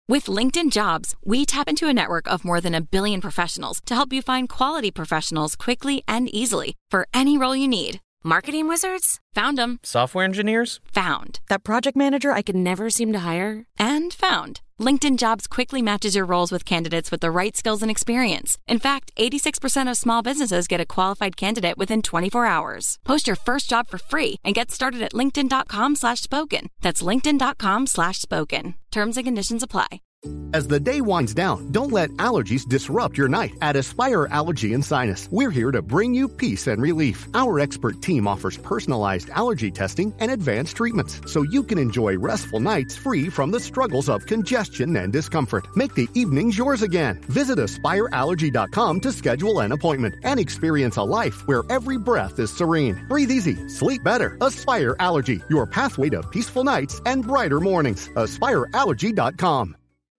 With LinkedIn Jobs, we tap into a network of more than 1 billion professionals to help you find quality professionals quickly and easily for any role you need. Marketing wizards? Found them. Software engineers? Found. That project manager I could never seem to hire? And found. LinkedIn Jobs quickly matches your roles with candidates with the right skills and experience. In fact, 86% of small businesses get a qualified candidate within 24 hours. Post your first job for free and get started at linkedin.com/spoken. That's linkedin.com/spoken. Terms and conditions apply. As the day winds down, don't let allergies disrupt your night. At Aspire Allergy and Sinus, we're here to bring you peace and relief. Our expert team offers personalized allergy testing and advanced treatments, so you can enjoy restful nights free from the struggles of congestion and discomfort. Make the evenings yours again. Visit AspireAllergy.com to schedule an appointment and experience a life where every breath is serene. Breathe easy, sleep better. Aspire Allergy, your pathway to peaceful nights and brighter mornings. AspireAllergy.com.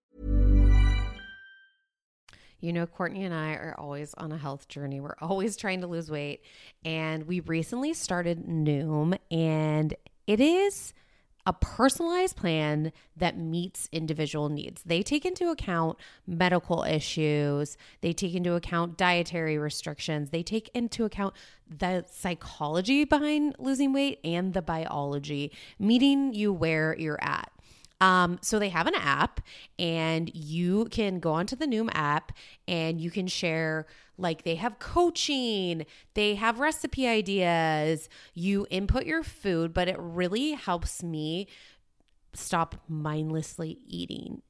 You know, Courtney and I are always on a health journey. We're always trying to lose weight. And we recently started Noom, and it is a personalized plan that meets individual needs. They take into account medical issues. They take into account dietary restrictions. They take into account the psychology behind losing weight and the biology, meeting you where you're at. So they have an app, and you can go onto the Noom app and you can share, like, they have coaching, they have recipe ideas, you input your food, but it really helps me stop mindlessly eating.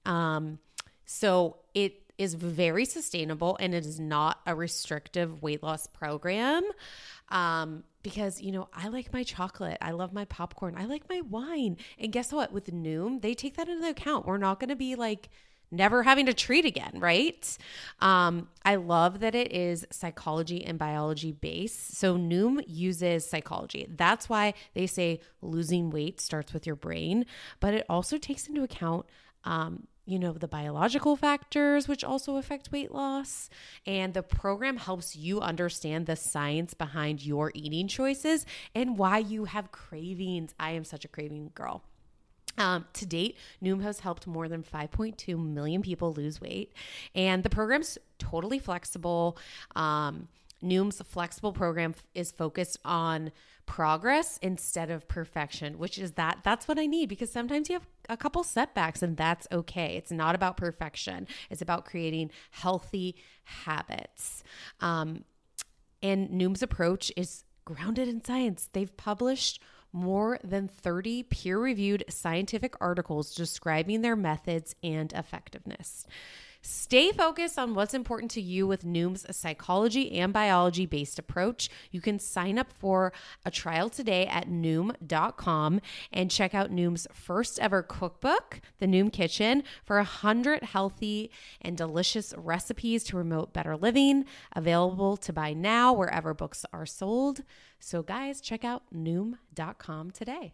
So it is very sustainable, and it is not a restrictive weight loss program. Because, you know, I like my chocolate. I love my popcorn. I like my wine. And guess what? With Noom, they take that into account. We're not going to be like never having to treat again, right? I love that it is psychology and biology based. So Noom uses psychology. That's why they say losing weight starts with your brain, but it also takes into account, you know, the biological factors, which also affect weight loss. And the program helps you understand the science behind your eating choices and why you have cravings. I am such a craving girl. To date, Noom has helped more than 5.2 million people lose weight. And the program's totally flexible. Noom's flexible program is focused on progress instead of perfection, which is that's what I need, because sometimes you have a couple setbacks, and that's okay. It's not about perfection. It's about creating healthy habits. And Noom's approach is grounded in science. They've published more than 30 peer-reviewed scientific articles describing their methods and effectiveness. Stay focused on what's important to you with Noom's psychology and biology-based approach. You can sign up for a trial today at Noom.com and check out Noom's first ever cookbook, The Noom Kitchen, for 100 healthy and delicious recipes to promote better living. Available to buy now wherever books are sold. So guys, check out Noom.com today.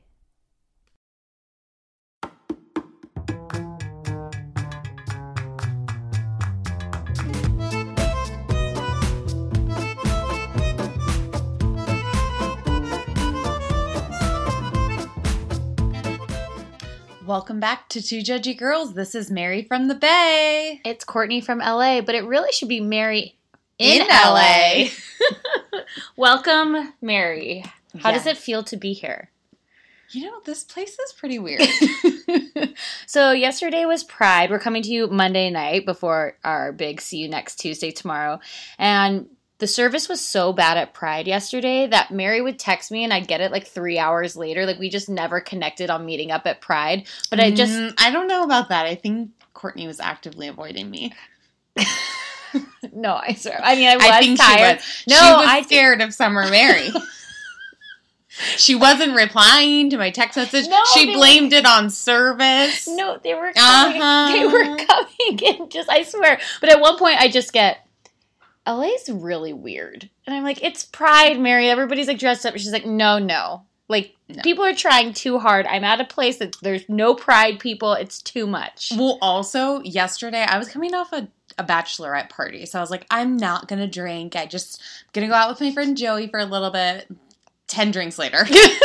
Welcome back to Two Judgy Girls. This is Mary from the Bay. It's Courtney from LA, but it really should be Mary in LA. Welcome, Mary. How does it feel to be here? You know, this place is pretty weird. So yesterday was Pride. We're coming to you Monday night before our big See You Next Tuesday tomorrow. And the service was so bad at Pride yesterday that Mary would text me and I'd get it like 3 hours later. Like, we just never connected on meeting up at Pride. But I don't know about that. I think Courtney was actively avoiding me. No, I swear. I mean, I think tired. She was scared of Summer Mary. She wasn't replying to my text message. No, she blamed it on service. No, they were coming. They were coming in. I swear. But at one point, I just get, LA's really weird. And I'm like, it's Pride, Mary. Everybody's like dressed up. And she's like, no. Like, no. People are trying too hard. I'm at a place that there's no Pride people. It's too much. Well, also, yesterday, I was coming off a bachelorette party. So I was like, I'm not going to drink. I just going to go out with my friend Joey for a little bit. 10 drinks later.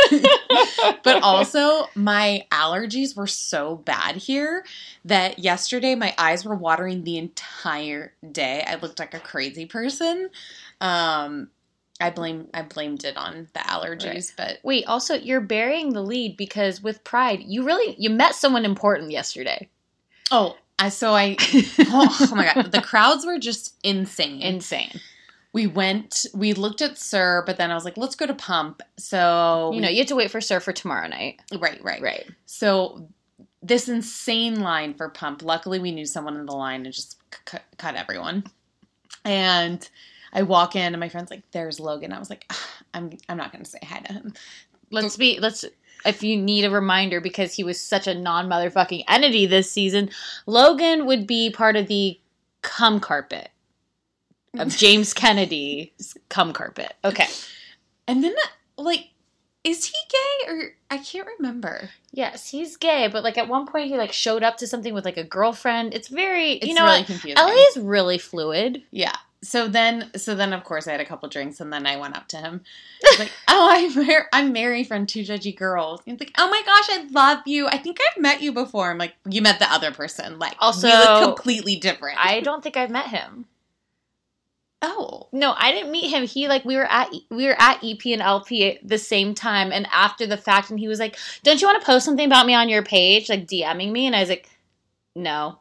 But also, my allergies were so bad here that yesterday my eyes were watering the entire day. I looked like a crazy person. I blamed it on the allergies, but wait, also you're burying the lead because with Pride, you met someone important yesterday. oh my God, the crowds were just insane. We looked at Sir, but then I was like, let's go to Pump. So you have to wait for Sir for tomorrow night. Right. So this insane line for Pump. Luckily, we knew someone in the line and just cut everyone. And I walk in and my friend's like, "There's Logan." I was like, I'm not going to say hi to him. If you need a reminder, because he was such a non-motherfucking entity this season, Logan would be part of the cum carpet of James Kennedy's cum carpet. Okay. And then, is he gay or I can't remember. Yes, he's gay, but at one point he showed up to something with a girlfriend. It's really confusing. LA is really fluid. Yeah. So then of course I had a couple drinks and then I went up to him. I was like, "Oh, I'm Mary from Two Judgy Girls." He's like, "Oh my gosh, I love you. I think I've met you before." I'm like, "You met the other person." Also, we look completely different. I don't think I've met him. Oh no, I didn't meet him. He we were at EP and LP at the same time, and after the fact, and he was like, "Don't you want to post something about me on your page?" DMing me, and I was like, "No."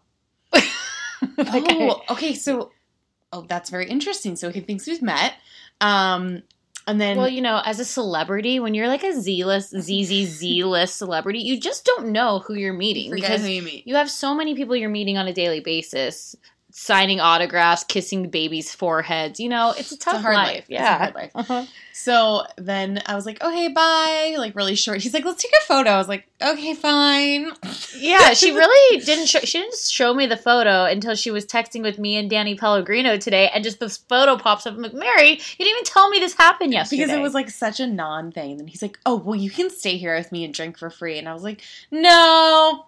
Okay, so. Oh, that's very interesting. So he thinks we've met. And then... Well, as a celebrity, when you're a Z-list celebrity, you just don't know who you're meeting. Because who you meet. You have so many people you're meeting on a daily basis, signing autographs, kissing babies' foreheads. It's a tough life. Yeah. It's a hard life. Uh-huh. So then I was like, "Oh, hey, bye." Really short. He's like, "Let's take a photo." I was like, "Okay, fine." Yeah, she really didn't show me the photo until she was texting with me and Danny Pellegrino today, and just this photo pops up. I'm like, "Mary, you didn't even tell me this happened yesterday." Because it was such a non-thing. And he's like, "Oh, well, you can stay here with me and drink for free." And I was like, "No."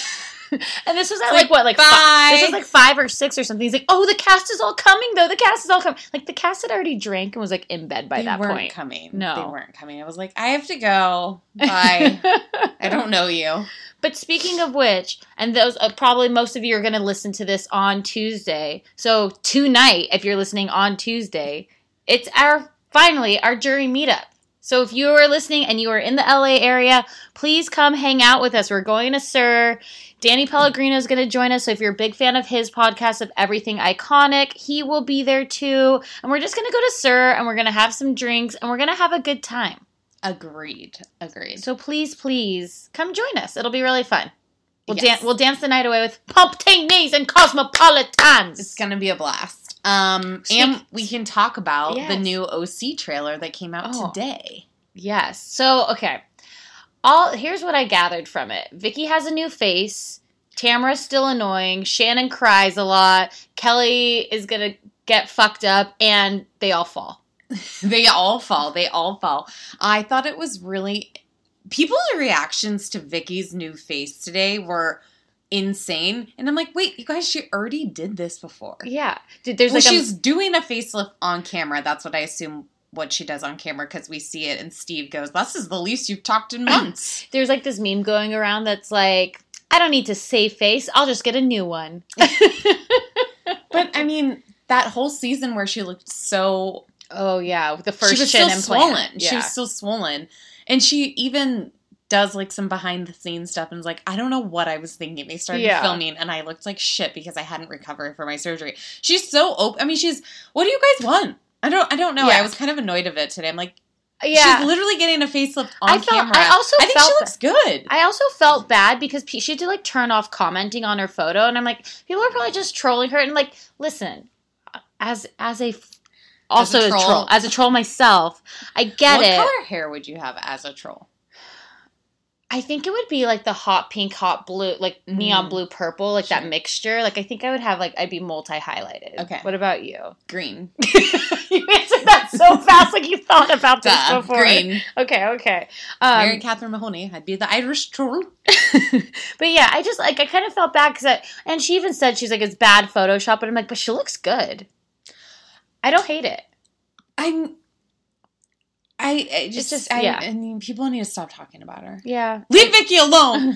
And this was at bye. This was 5 or 6 or something. He's like, "Oh, the cast is all coming though. The cast is all coming." The cast had already drank and was in bed by that point. They weren't coming. No, they weren't coming. I was like, "I have to go. Bye." I don't know you. But speaking of which, and those probably most of you are going to listen to this on Tuesday. So tonight, if you're listening on Tuesday, it's finally our jury meetup. So if you are listening and you are in the LA area, please come hang out with us. We're going to Sir. Danny Pellegrino is going to join us. So if you're a big fan of his podcast of Everything Iconic, he will be there too. And we're just going to go to Sir and we're going to have some drinks and we're going to have a good time. Agreed. So please come join us. It'll be really fun. Yes. We'll dance the night away with Pumptinis and Cosmopolitans. It's going to be a blast. And we can talk about the new OC trailer that came out today. Yes. So, okay. Here's what I gathered from it. Vicky has a new face. Tamara's still annoying. Shannon cries a lot. Kelly is going to get fucked up. And they all fall. They all fall. I thought it was really... People's reactions to Vicky's new face today were insane. And I'm like, wait, you guys, she already did this before. Yeah. She's doing a facelift on camera. That's what I assume what she does on camera because we see it. And Steve goes, "This is the least you've talked in months." There's this meme going around that's I don't need to save face. I'll just get a new one. But I mean, that whole season where she looked so... Oh, yeah. With the first she was chin still implant. Swollen. Yeah. She was still swollen. And she even does some behind the scenes stuff and is like, "I don't know what I was thinking." They started filming and I looked like shit because I hadn't recovered from my surgery. She's so open. I mean, what do you guys want? I don't know. Yeah. I was kind of annoyed of it today. I'm like, yeah. She's literally getting a facelift on camera. I think she looks good. I also felt bad because she had to turn off commenting on her photo, and I'm like, people are probably just trolling her. And listen, as a troll myself, I get it. What color hair would you have as a troll? I think it would be the hot pink, hot blue, neon blue, purple, that mixture. I think I would have I'd be multi-highlighted. Okay. What about you? Green. You answered that so fast, you thought about this before. Green. Okay. Mary Catherine Mahoney. I'd be the Irish troll. But yeah, I just I kind of felt bad because and she even said she's it's bad Photoshop, but I'm but she looks good. I don't hate it. I yeah. mean, people need to stop talking about her. Yeah. Leave Vicky alone!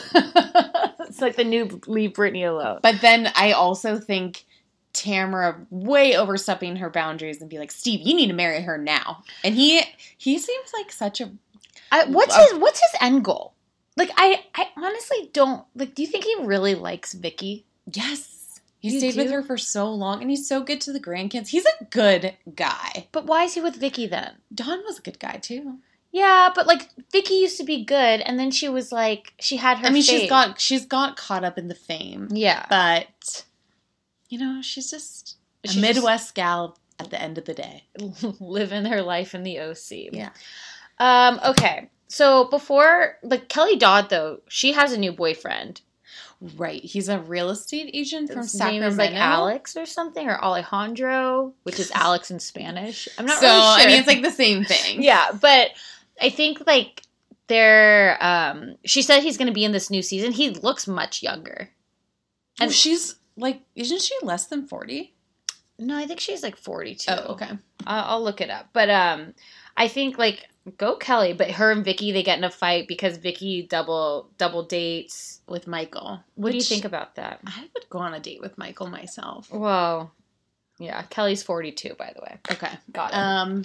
It's like the new Leave Britney Alone. But then I also think Tamara way overstepping her boundaries and be like, Steve, you need to marry her now. And he seems like such a... What's his end goal? Like, I honestly don't... Like, do you think he really likes Vicky? Yes. He You stayed with do? her for so long, and he's so good to the grandkids. He's a good guy. But why is he with Vicky then? Don was a good guy, too. Yeah, but like Vicky used to be good, and then she was like, she had her. I mean, fate. she's got caught up in the fame. Yeah, But, she's just a Midwest gal at the end of the day. living her life in the OC. Yeah. Okay. So before, like Kelly Dodd, though, she has a new boyfriend. Right. He's a real estate agent from His Sacramento. name is like Alex or something, or Alejandro, which is Alex in Spanish. I'm not So, really sure. I mean, it's like the same thing. Yeah, but I think like they're. She said he's going to be in this new season. He looks much younger. And she's like, isn't she less than 40? No, I think she's like 42. Oh, okay. I'll look it up. But I think like go Kelly, but her and Vicky, they get in a fight because Vicky double dates With Michael. What do you think about that? I would go on a date with Michael myself. Whoa. Yeah, Kelly's 42, by the way. Okay. Got it.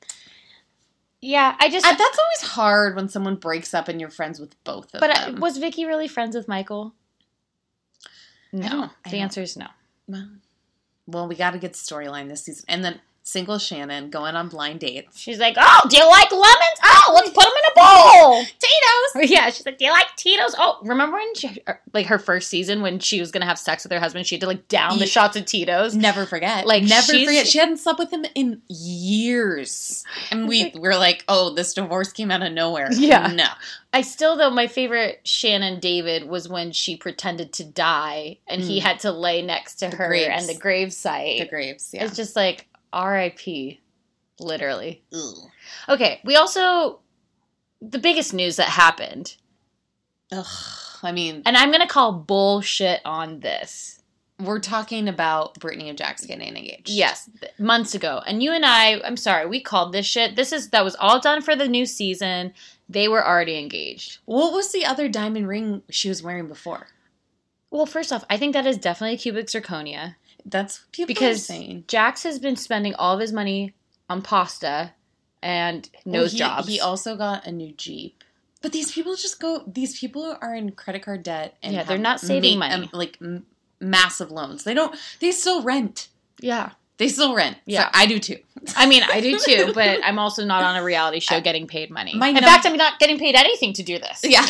Yeah, that's always hard when someone breaks up and you're friends with both of them. was Vicky really friends with Michael? No. The answer is no. Well, we got a good storyline this season. And then single Shannon going on blind dates. She's like, oh, do you like lemons? Oh, let's put them in a bowl. Tito's! Yeah, she's like, do you like Tito's? Oh, remember when like her first season when she was going to have sex with her husband, she had to like down the shots of Tito's? Never forget. Like, never forget. She hadn't slept with him in years. And we're like, oh, this divorce came out of nowhere. Yeah. No. I still, though, my favorite Shannon David was when she pretended to die and he had to lay next to her and the gravesite. The graves, yeah. It's just like, R.I.P. Literally. Ugh. Okay, we also, the biggest news that happened. Ugh. I mean. And I'm going to call bullshit on this. We're talking about Brittany and Jax getting engaged. Yes, months ago. And you and I'm sorry, we called this shit. That was all done for the new season. They were already engaged. What was the other diamond ring she was wearing before? Well, first off, I think that is definitely cubic zirconia. That's what people because are saying. Jax has been spending all of his money on pasta and nose jobs. He also got a new Jeep. But these people these people are in credit card debt. And they're not saving money. Massive loans. They still rent. Yeah. They still rent. Yeah. So I do too. I mean, I do too, but I'm also not on a reality show getting paid money. In fact, I'm not getting paid anything to do this. Yeah.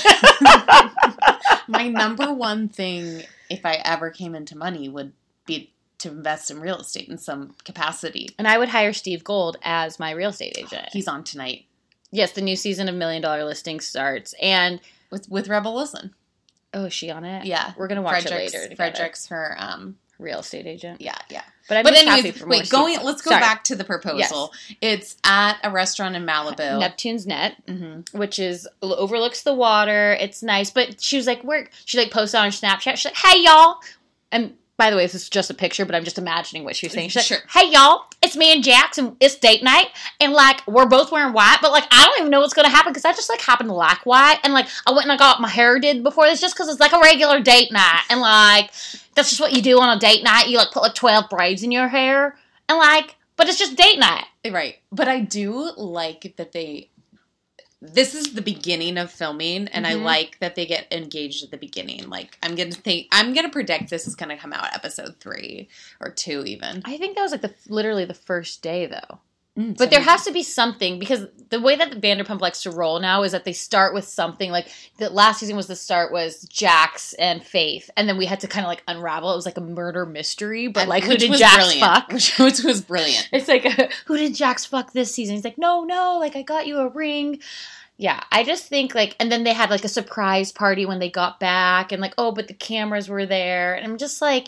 My number one thing, if I ever came into money, would be to invest in real estate in some capacity. And I would hire Steve Gold as my real estate agent. He's on tonight. Yes, the new season of $1 Million Listings starts. And with Rebel Wilson. Oh, is she on it? Yeah. We're going to watch it later together. Frederick's her real estate agent. Yeah. But anyways, happy for more let's go back to the proposal. Yes. It's at a restaurant in Malibu. Neptune's Net, which overlooks the water. It's nice. But she was like, she posted on her Snapchat. She's like, hey, y'all. And by the way, this is just a picture, but I'm just imagining what she was saying. She's like, hey, y'all, it's me and Jax, and it's date night, and, we're both wearing white, but, I don't even know what's going to happen, because I just, happened to like white, and, I went and I got my hair did before this, just because it's, a regular date night, and, that's just what you do on a date night. You, put, 12 braids in your hair, and, but it's just date night. Right. But I do like that this is the beginning of filming, and I like that they get engaged at the beginning. I'm gonna predict this is gonna come out episode 3 or 2 even. I think that was literally the first day though. But there has to be something, because the way that Vanderpump likes to roll now is that they start with something. The last season was Jax and Faith, and then we had to kind of unravel. It was a murder mystery, but who did Jax fuck? Which was brilliant. It's who did Jax fuck this season? He's like, no, I got you a ring. Yeah, I just think and then they had a surprise party when they got back, and but the cameras were there, and I'm just I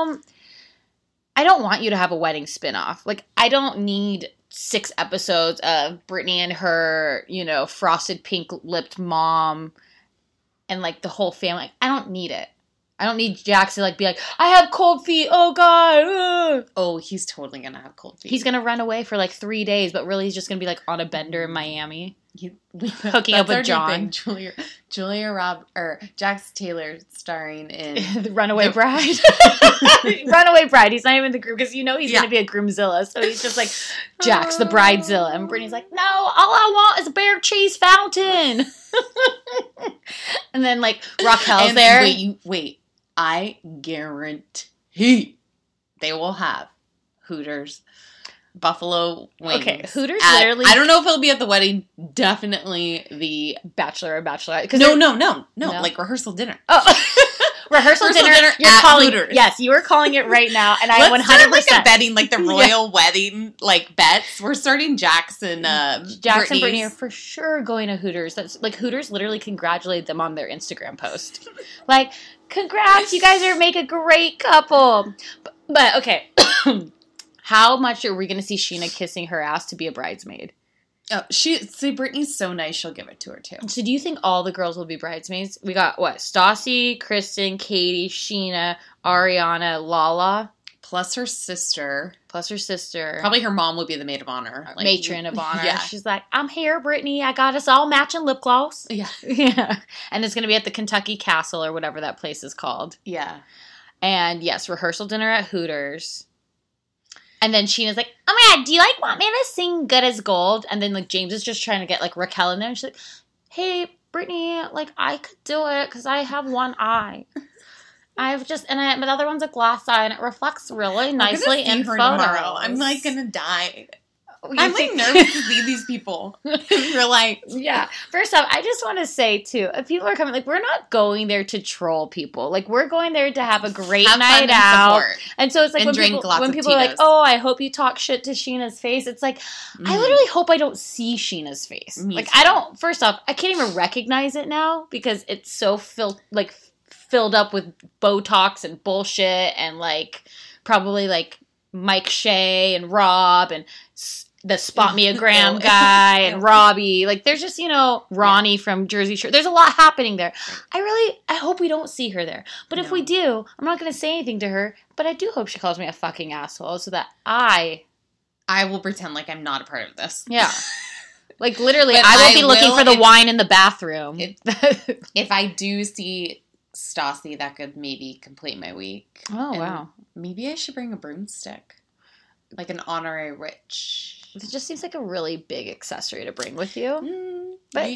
don't want you to have a wedding spinoff. I don't need 6 episodes of Brittany and her, frosted pink lipped mom and the whole family. I don't need it. I don't need Jax to be like, I have cold feet. Oh God. Ugh. Oh, he's totally gonna have cold feet. He's gonna run away for 3 days, but really he's just gonna be on a bender in Miami. Hooking up with John. Jax Taylor starring in The Runaway Bride. Runaway Bride. He's not even the groom because he's going to be a groomzilla. So he's just Jax, the bridezilla. And Brittany's no, all I want is a Bear Cheese fountain. And then Raquel's there. Wait. I guarantee they will have Hooters. Buffalo wings. Okay, Hooters literally... I don't know if it'll be at the wedding. Definitely the... Bachelor or bachelorette. No. Rehearsal dinner. Oh. rehearsal dinner you're at calling, Hooters. Yes, you are calling it right now. And I 100%. Let's start betting, the royal wedding, bets. We're starting Jax and Brittany are Brittany's. for sure going to Hooters. That's Hooters literally congratulated them on their Instagram post. Congrats, you guys make a great couple. But okay. How much are we going to see Sheena kissing her ass to be a bridesmaid? Oh, Brittany's so nice, she'll give it to her too. So do you think all the girls will be bridesmaids? We got what? Stassi, Kristen, Katie, Sheena, Ariana, Lala. Plus her sister. Probably her mom would be the maid of honor. Matron of honor. Yeah. She's I'm here, Brittany. I got us all matching lip gloss. Yeah. Yeah. And it's going to be at the Kentucky Castle or whatever that place is called. Yeah. And yes, rehearsal dinner at Hooters. And then Sheena's oh my God, do you want me to sing Good as Gold? And then James is just trying to get Raquel in there. And she's hey, Brittany, I could do it because I have one eye. But the other one's a glass eye and it reflects really nicely in photos. Tomorrow. I'm gonna die. I'm nervous to see these people in real life. Yeah. First off, I just want to say too, if people are coming, we're not going there to troll people. We're going there to have a great night out. And so it's when people are oh, I hope you talk shit to Sheena's face. It's I literally hope I don't see Sheena's face. I don't. First off, I can't even recognize it now because it's so filled up with Botox and bullshit and probably Mike Shea and Rob and the Spot Me a Gram guy and Robbie. There's just, Ronnie from Jersey Shore. There's a lot happening there. I hope we don't see her there. But if we do, I'm not going to say anything to her. But I do hope she calls me a fucking asshole so that I will pretend I'm not a part of this. Yeah. Literally, I will be looking for the wine in the bathroom. If I do see Stassi, that could maybe complete my week. Oh, wow. Maybe I should bring a broomstick. An honorary witch. It just seems like a really big accessory to bring with you. But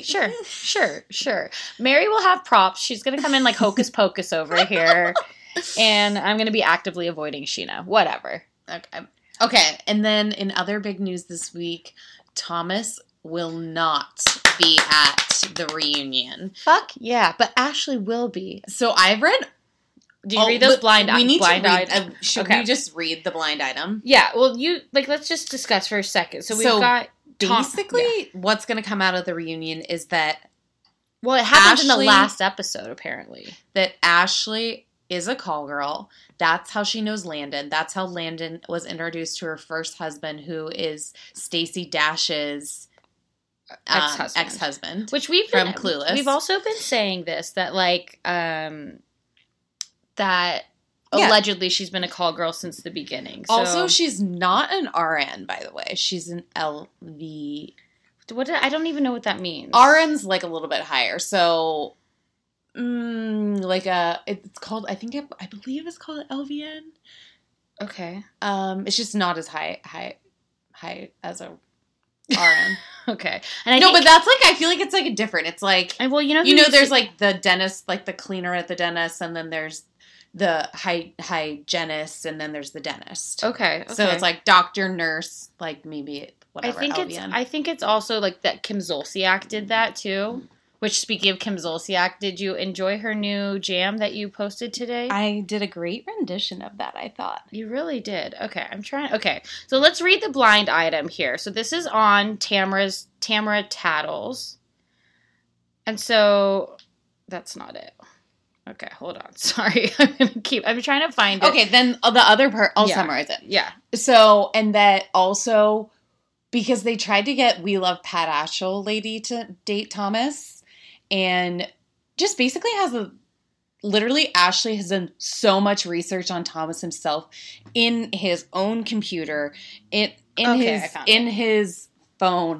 sure. Mary will have props. She's going to come in Hocus Pocus over here. And I'm going to be actively avoiding Sheena. Whatever. Okay. And then in other big news this week, Thomas will not be at the reunion. Fuck yeah. But Ashley will be. So I've read... Do you read those blind items? Should we just read the blind item? Yeah. Well, let's just discuss for a second. So we've got... Basically, what's going to come out of the reunion is that... Well, it happened in the last episode, apparently. That Ashley is a call girl. That's how she knows Landon. That's how Landon was introduced to her first husband, who is Stacey Dash's... ex-husband. Which we've from Clueless. We've also been saying this, that that allegedly she's been a call girl since the beginning. So. Also, she's not an RN, by the way. She's an LV. I don't even know what that means. RN's a little bit higher. So, it's called, I believe it's called LVN. Okay. It's just not as high as a RN. Okay. But that's I feel it's a different. It's there's the dentist, the cleaner at the dentist, and then there's the hygienist, and then there's the dentist. Okay. So it's doctor, nurse, maybe whatever. I think it's also that Kim Zolciak did that too. Which, speaking of Kim Zolciak, did you enjoy her new jam that you posted today? I did a great rendition of that, I thought. You really did. Okay, so let's read the blind item here. So this is on Tamara Tattles. And so, that's not it. Okay, hold on. Sorry. I'm trying to find it. Okay, then the other part, I'll summarize it. Yeah. So, and that also, because they tried to get We Love Pat Ashel lady to date Thomas, and just basically has literally Ashley has done so much research on Thomas himself in his own computer, in his phone.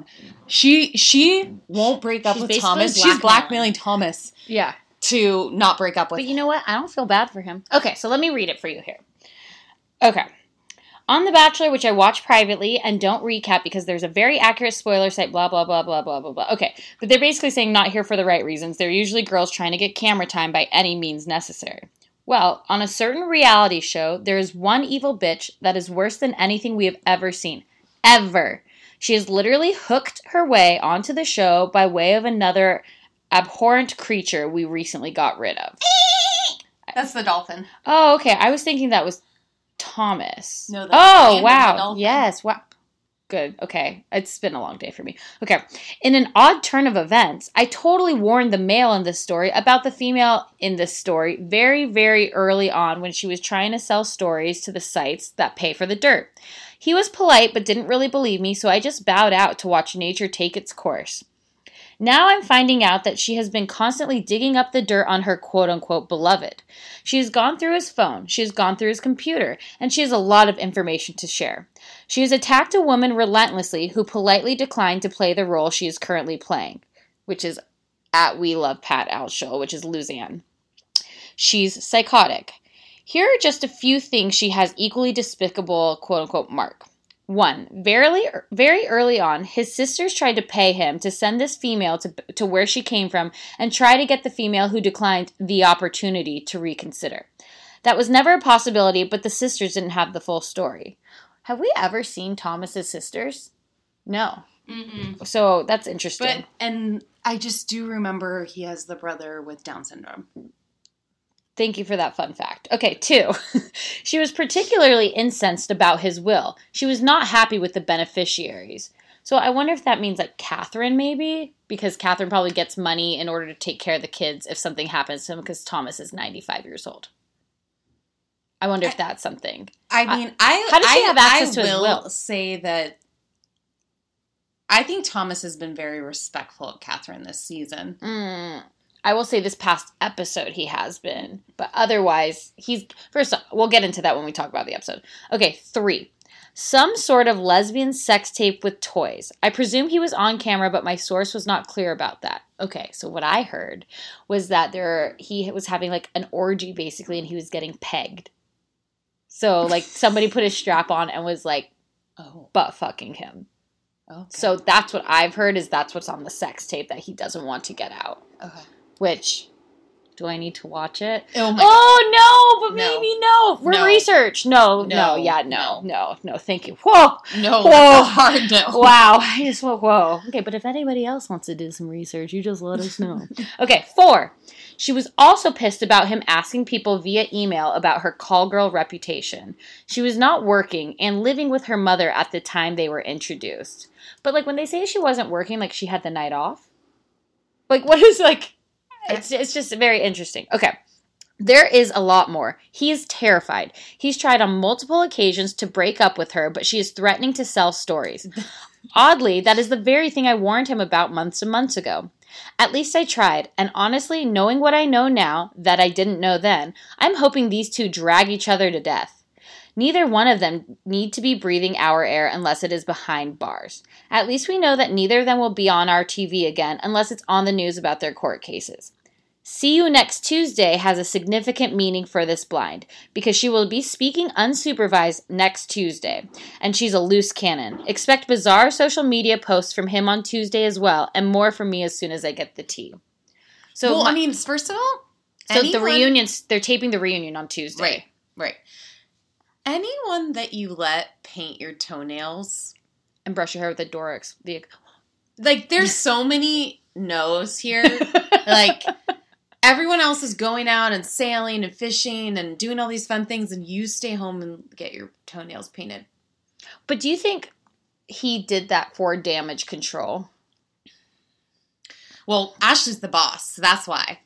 She won't break up with Thomas. She's blackmailing Thomas. Yeah. To not break up with him. But you know what? I don't feel bad for him. Okay, so let me read it for you here. Okay. On The Bachelor, which I watch privately and don't recap because there's a very accurate spoiler site, blah, blah, blah, blah, blah, blah, blah. Okay, but they're basically saying not here for the right reasons. They're usually girls trying to get camera time by any means necessary. Well, on a certain reality show, there is one evil bitch that is worse than anything we have ever seen. Ever. She has literally hooked her way onto the show by way of another abhorrent creature we recently got rid of. That's the dolphin. Oh, okay. I was thinking that was Thomas. No, that's wow. Yes. Wow. Good. Okay. It's been a long day for me. Okay. In an odd turn of events, I totally warned the male in this story about the female in this story very, very early on when she was trying to sell stories to the sites that pay for the dirt. He was polite but didn't really believe me, so I just bowed out to watch nature take its course. Now I'm finding out that she has been constantly digging up the dirt on her quote-unquote beloved. She has gone through his phone, she has gone through his computer, and she has a lot of information to share. She has attacked a woman relentlessly who politely declined to play the role she is currently playing, which is at We Love Pat Altschul, which is Luzanne. She's psychotic. Here are just a few things she has equally despicable quote-unquote mark. 1. Very early on, his sisters tried to pay him to send this female to where she came from and try to get the female who declined the opportunity to reconsider. That was never a possibility, but the sisters didn't have the full story. Have we ever seen Thomas's sisters? No. Mm-mm. So that's interesting. And I just do remember he has the brother with Down syndrome. Thank you for that fun fact. Okay, 2. She was particularly incensed about his will. She was not happy with the beneficiaries. So I wonder if that means like Catherine maybe? Because Catherine probably gets money in order to take care of the kids if something happens to him because Thomas is 95 years old. I wonder if that's something. I mean, how does she have access to his will? I will say that I think Thomas has been very respectful of Catherine this season. I will say this past episode he has been. But otherwise, first off, we'll get into that when we talk about the episode. Okay, 3. Some sort of lesbian sex tape with toys. I presume he was on camera, but my source was not clear about that. Okay, so what I heard was that he was having like an orgy basically, and he was getting pegged. So like somebody put a strap on and was like butt fucking him. Okay. So that's what I've heard is that's what's on the sex tape that he doesn't want to get out. Okay. Which, do I need to watch it? Oh no, but maybe no. For research. No, thank you. Whoa. No, that's a hard no. Wow. I just went, whoa. Okay, but if anybody else wants to do some research, you just let us know. Okay, 4. She was also pissed about him asking people via email about her call girl reputation. She was not working and living with her mother at the time they were introduced. But like when they say she wasn't working, like she had the night off. Like what is like... It's just very interesting. Okay. There is a lot more. He is terrified. He's tried on multiple occasions to break up with her, but she is threatening to sell stories. Oddly, that is the very thing I warned him about months and months ago. At least I tried, and honestly, knowing what I know now that I didn't know then, I'm hoping these two drag each other to death. Neither one of them need to be breathing our air unless it is behind bars. At least we know that neither of them will be on our TV again unless it's on the news about their court cases. See You Next Tuesday has a significant meaning for this blind because she will be speaking unsupervised next Tuesday, and she's a loose cannon. Expect bizarre social media posts from him on Tuesday as well, and more from me as soon as I get the tea. So, well, I mean, first of all, the reunions, they're taping the reunion on Tuesday. Right. Anyone that you let paint your toenails and brush your hair with a Durex, like, there's so many no's here. Like, everyone else is going out and sailing and fishing and doing all these fun things, and you stay home and get your toenails painted. But do you think he did that for damage control? Well, Ashley's the boss, so that's why.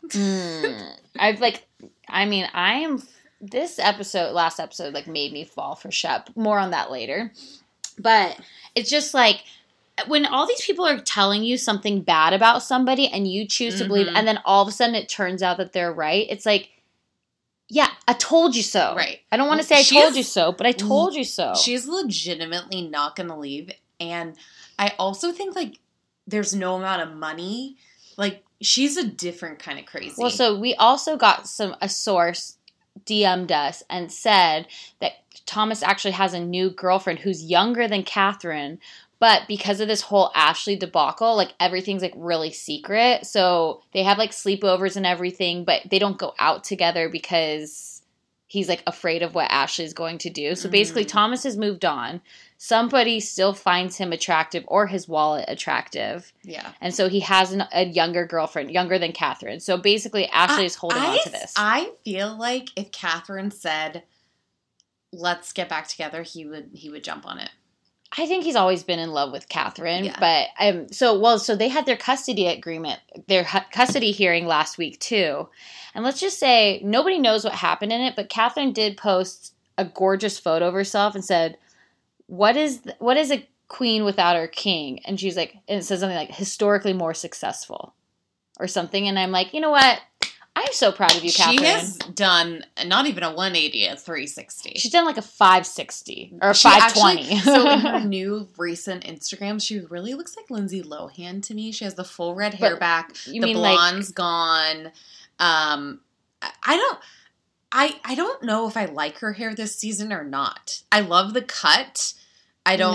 This last episode, like, made me fall for Shep. More on that later. But it's just like, when all these people are telling you something bad about somebody and you choose to believe, and then all of a sudden it turns out that they're right, it's like, Yeah, I told you so. Right. I don't want to say I told you so, but I told you so. She's legitimately not going to leave. And I also think, like, there's no amount of money. Like, she's a different kind of crazy. Well, so we also got a source DM'd us and said that Thomas actually has a new girlfriend who's younger than Catherine, but because of this whole Ashley debacle, like, everything's, like, really secret. So they have, like, sleepovers and everything, but they don't go out together because he's, like, afraid of what Ashley's going to do. So basically, Thomas has moved on. Somebody still finds him attractive or his wallet attractive. Yeah. And so he has a younger girlfriend, younger than Catherine. So basically, Ashley is holding on to this. I feel like if Catherine said, let's get back together, he would jump on it. I think he's always been in love with Catherine. Yeah. But so they had their custody agreement, their custody hearing last week too. And let's just say nobody knows what happened in it, but Catherine did post a gorgeous photo of herself and said, what is a queen without her king? And she's like, and it says something like historically more successful or something. And I'm like, you know what? I'm so proud of you, Catherine. She has done not even a 180, a 360. She's done like a 560 or a 520. So in her new recent Instagram, she really looks like Lindsay Lohan to me. She has the full red hair back. The blonde's gone. I don't know if I like her hair this season or not. I love the cut. I don't.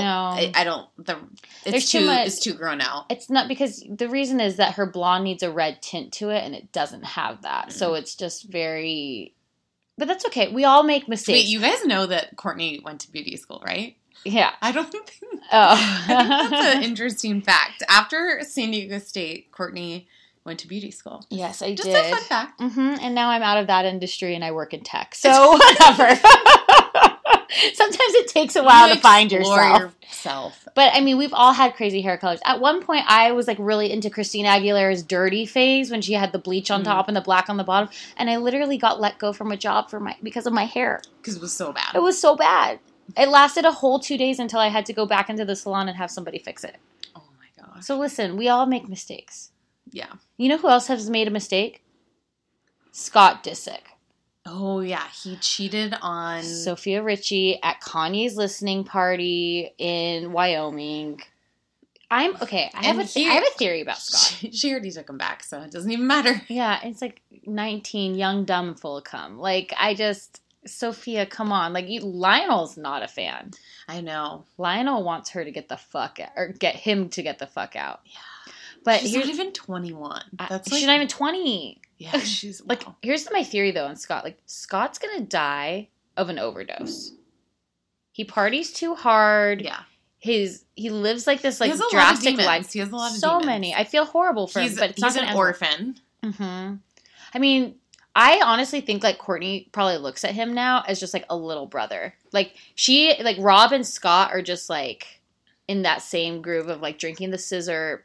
It's too much. It's too grown out. It's not, because the reason is that her blonde needs a red tint to it, and it doesn't have that. So it's just very. But that's okay. We all make mistakes. Wait, you guys know that Courtney went to beauty school, right? Yeah. I don't think. I think that's an interesting fact. After San Diego State, Courtney went to beauty school. Yes, I did. Just a fun fact. Mm-hmm. And now I'm out of that industry and I work in tech. So whatever. Sometimes it takes a while to find yourself. But I mean, we've all had crazy hair colors. At one point, I was like really into Christina Aguilera's dirty phase when she had the bleach on top and the black on the bottom. And I literally got let go from a job because of my hair. Because it was so bad. It was so bad. It lasted a whole 2 days until I had to go back into the salon and have somebody fix it. Oh my gosh. So listen, we all make mistakes. Yeah. You know who else has made a mistake? Scott Disick. Oh, yeah. He cheated on Sophia Richie at Kanye's listening party in Wyoming. I have a theory about Scott. She already took him back, so it doesn't even matter. Yeah, it's like 19, young, dumb, and full of cum. Like, Sophia, come on. Like, Lionel's not a fan. I know. Lionel wants her to get the fuck out, or get him to get the fuck out. Yeah. But she's not even 21. She's not even 20. Yeah, she's like. Here's my theory though on Scott. Like, Scott's gonna die of an overdose. He parties too hard. Yeah. He lives like this drastic life. He has a lot of so demons. many. I feel horrible for him, but it's he's an orphan. Mm-hmm. I mean, I honestly think like Courtney probably looks at him now as just like a little brother. Like Rob and Scott are just like in that same groove of like drinking the scissor.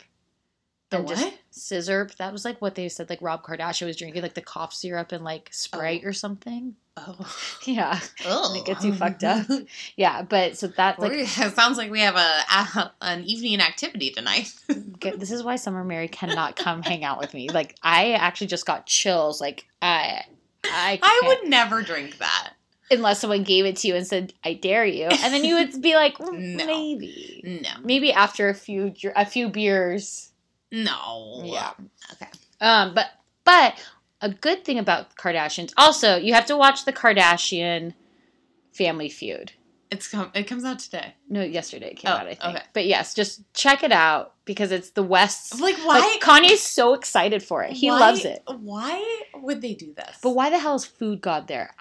Scissor. That was like what they said. Like Rob Kardashian was drinking like the cough syrup and like Sprite or something. Oh, yeah. And it gets you fucked up. Yeah, but so that like it sounds like we have an evening activity tonight. This is why Summer Mary cannot come hang out with me. Like I actually just got chills. Like I would never drink that. Unless someone gave it to you and said, "I dare you," and then you would be like, no. maybe after a few beers." No. Yeah. Okay. But a good thing about Kardashians. Also, you have to watch the Kardashian Family Feud. It comes out today. No, yesterday it came out, I think. Okay. But yes, just check it out because it's the West's. Like, why? Like, Kanye's so excited for it. He loves it. Why would they do this? But why the hell is Food God there?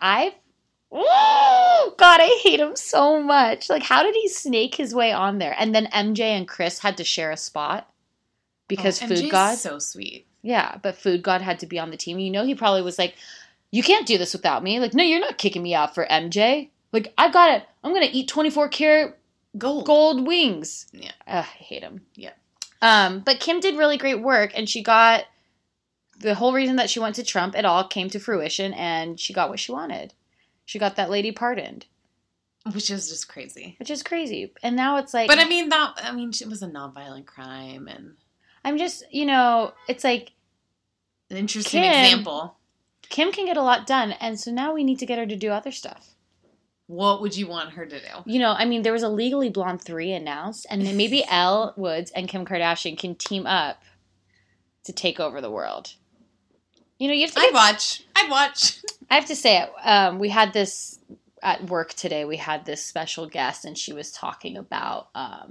Oh, God, I hate him so much. Like, how did he snake his way on there? And then MJ and Chris had to share a spot. Because Food God is so sweet. Yeah, but Food God had to be on the team. You know, he probably was like, "You can't do this without me." Like, no, you're not kicking me out for MJ. Like, I got it. I'm gonna eat 24-karat gold wings. Yeah, I hate him. Yeah. But Kim did really great work, and she got the whole reason that she went to Trump. It all came to fruition, and she got what she wanted. She got that lady pardoned. Which is just crazy. And now it's like, but I mean, it was a nonviolent crime, and. I'm just, it's like... An interesting example. Kim can get a lot done, and so now we need to get her to do other stuff. What would you want her to do? You know, I mean, there was a Legally Blonde 3 announced, and then maybe Elle Woods and Kim Kardashian can team up to take over the world. You know, you have to I'd watch. I have to say, we had this at work today. We had this special guest, and she was talking about,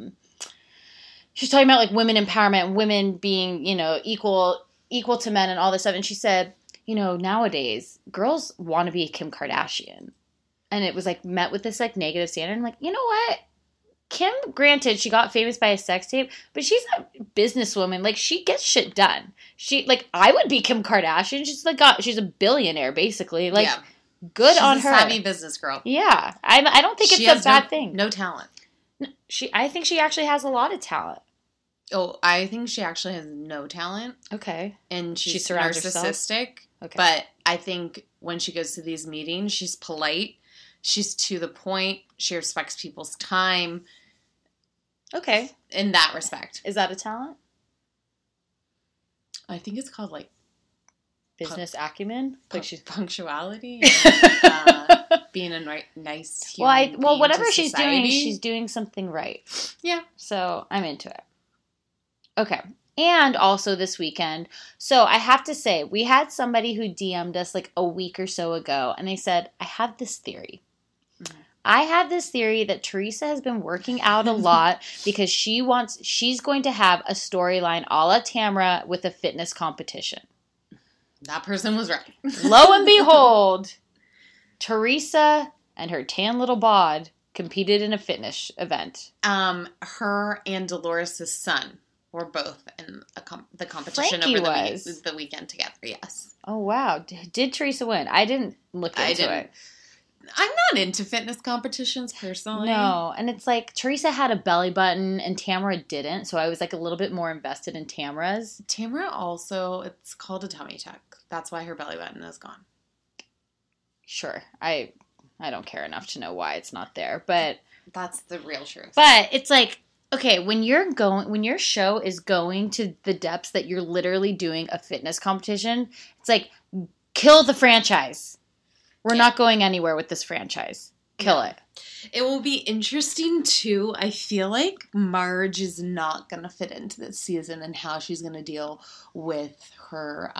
like women empowerment and women being, you know, equal to men and all this stuff. And she said, you know, nowadays girls want to be Kim Kardashian. And it was like met with this like negative standard. I'm like, you know what? Kim, granted, she got famous by a sex tape, but she's a businesswoman. Like, she gets shit done. She, like, I would be Kim Kardashian. She's a billionaire, basically. Like, good she's on a her. savvy business girl. Yeah. I don't think it's a bad thing. No talent. I think she actually has a lot of talent. Oh, I think she actually has no talent. Okay. And she's surrounds narcissistic. herself? Okay. But I think when she goes to these meetings, she's polite. She's to the point. She respects people's time. Okay. In that respect. Is that a talent? I think it's called, like, business acumen? Like she's punctuality. And, being a nice human being whatever to she's society. doing, she's doing something right. Yeah. So I'm into it. Okay. And also this weekend, so I have to say, we had somebody who DM'd us like a week or so ago, and they said, I have this theory. Mm-hmm. I have this theory that Teresa has been working out a lot because she's going to have a storyline a la Tamra with a fitness competition. That person was right. Lo and behold, Teresa and her tan little bod competed in a fitness event. Her and Dolores' son were both in the competition Frankie over the weekend together, yes. Oh, wow. Did Teresa win? I didn't look into it. I'm not into fitness competitions personally. No, and it's like Teresa had a belly button and Tamara didn't, so I was like a little bit more invested in Tamara's. Tamara also, it's called a tummy tuck. That's why her belly button is gone. Sure. I don't care enough to know why it's not there, but that's the real truth. But it's like, okay, when your show is going to the depths that you're literally doing a fitness competition, it's like, kill the franchise. We're not going anywhere with this franchise. Kill it. It will be interesting, too. I feel like Marge is not going to fit into this season and how she's going to deal with her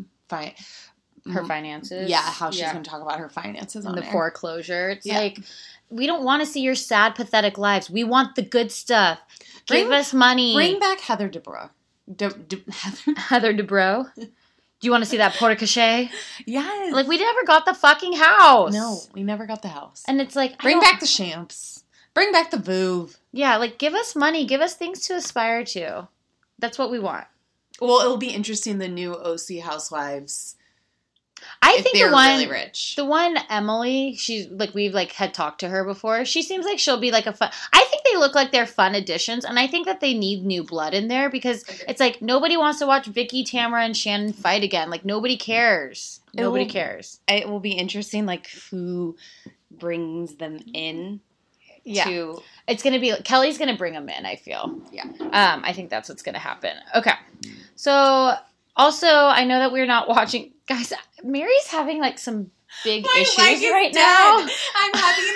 finances. Yeah, how she's going to talk about her finances and on the there. Foreclosure. It's like, we don't want to see your sad, pathetic lives. We want the good stuff. Give us money. Bring back Heather Dubrow. Heather Dubrow? Do you want to see that porte cochere? Yes. Like, we never got the fucking house. No, we never got the house. And it's like, bring back the Champs. Bring back the Vouv. Yeah, like, give us money. Give us things to aspire to. That's what we want. Well, it'll be interesting, the new OC housewives. I think they're really rich. The one, Emily, she's like, we've like had talked to her before. She seems like she'll be like a fun. I think they look like they're fun additions, and I think that they need new blood in there because it's like nobody wants to watch Vicky, Tamara, and Shannon fight again. Like nobody cares. Nobody cares. It will be interesting, like who brings them in. Yeah, it's gonna be Kelly's gonna bring them in. I feel. Yeah. I think that's what's gonna happen. Okay, so. Also, I know that we're not watching. Guys, Mary's having like some big issues right now. I'm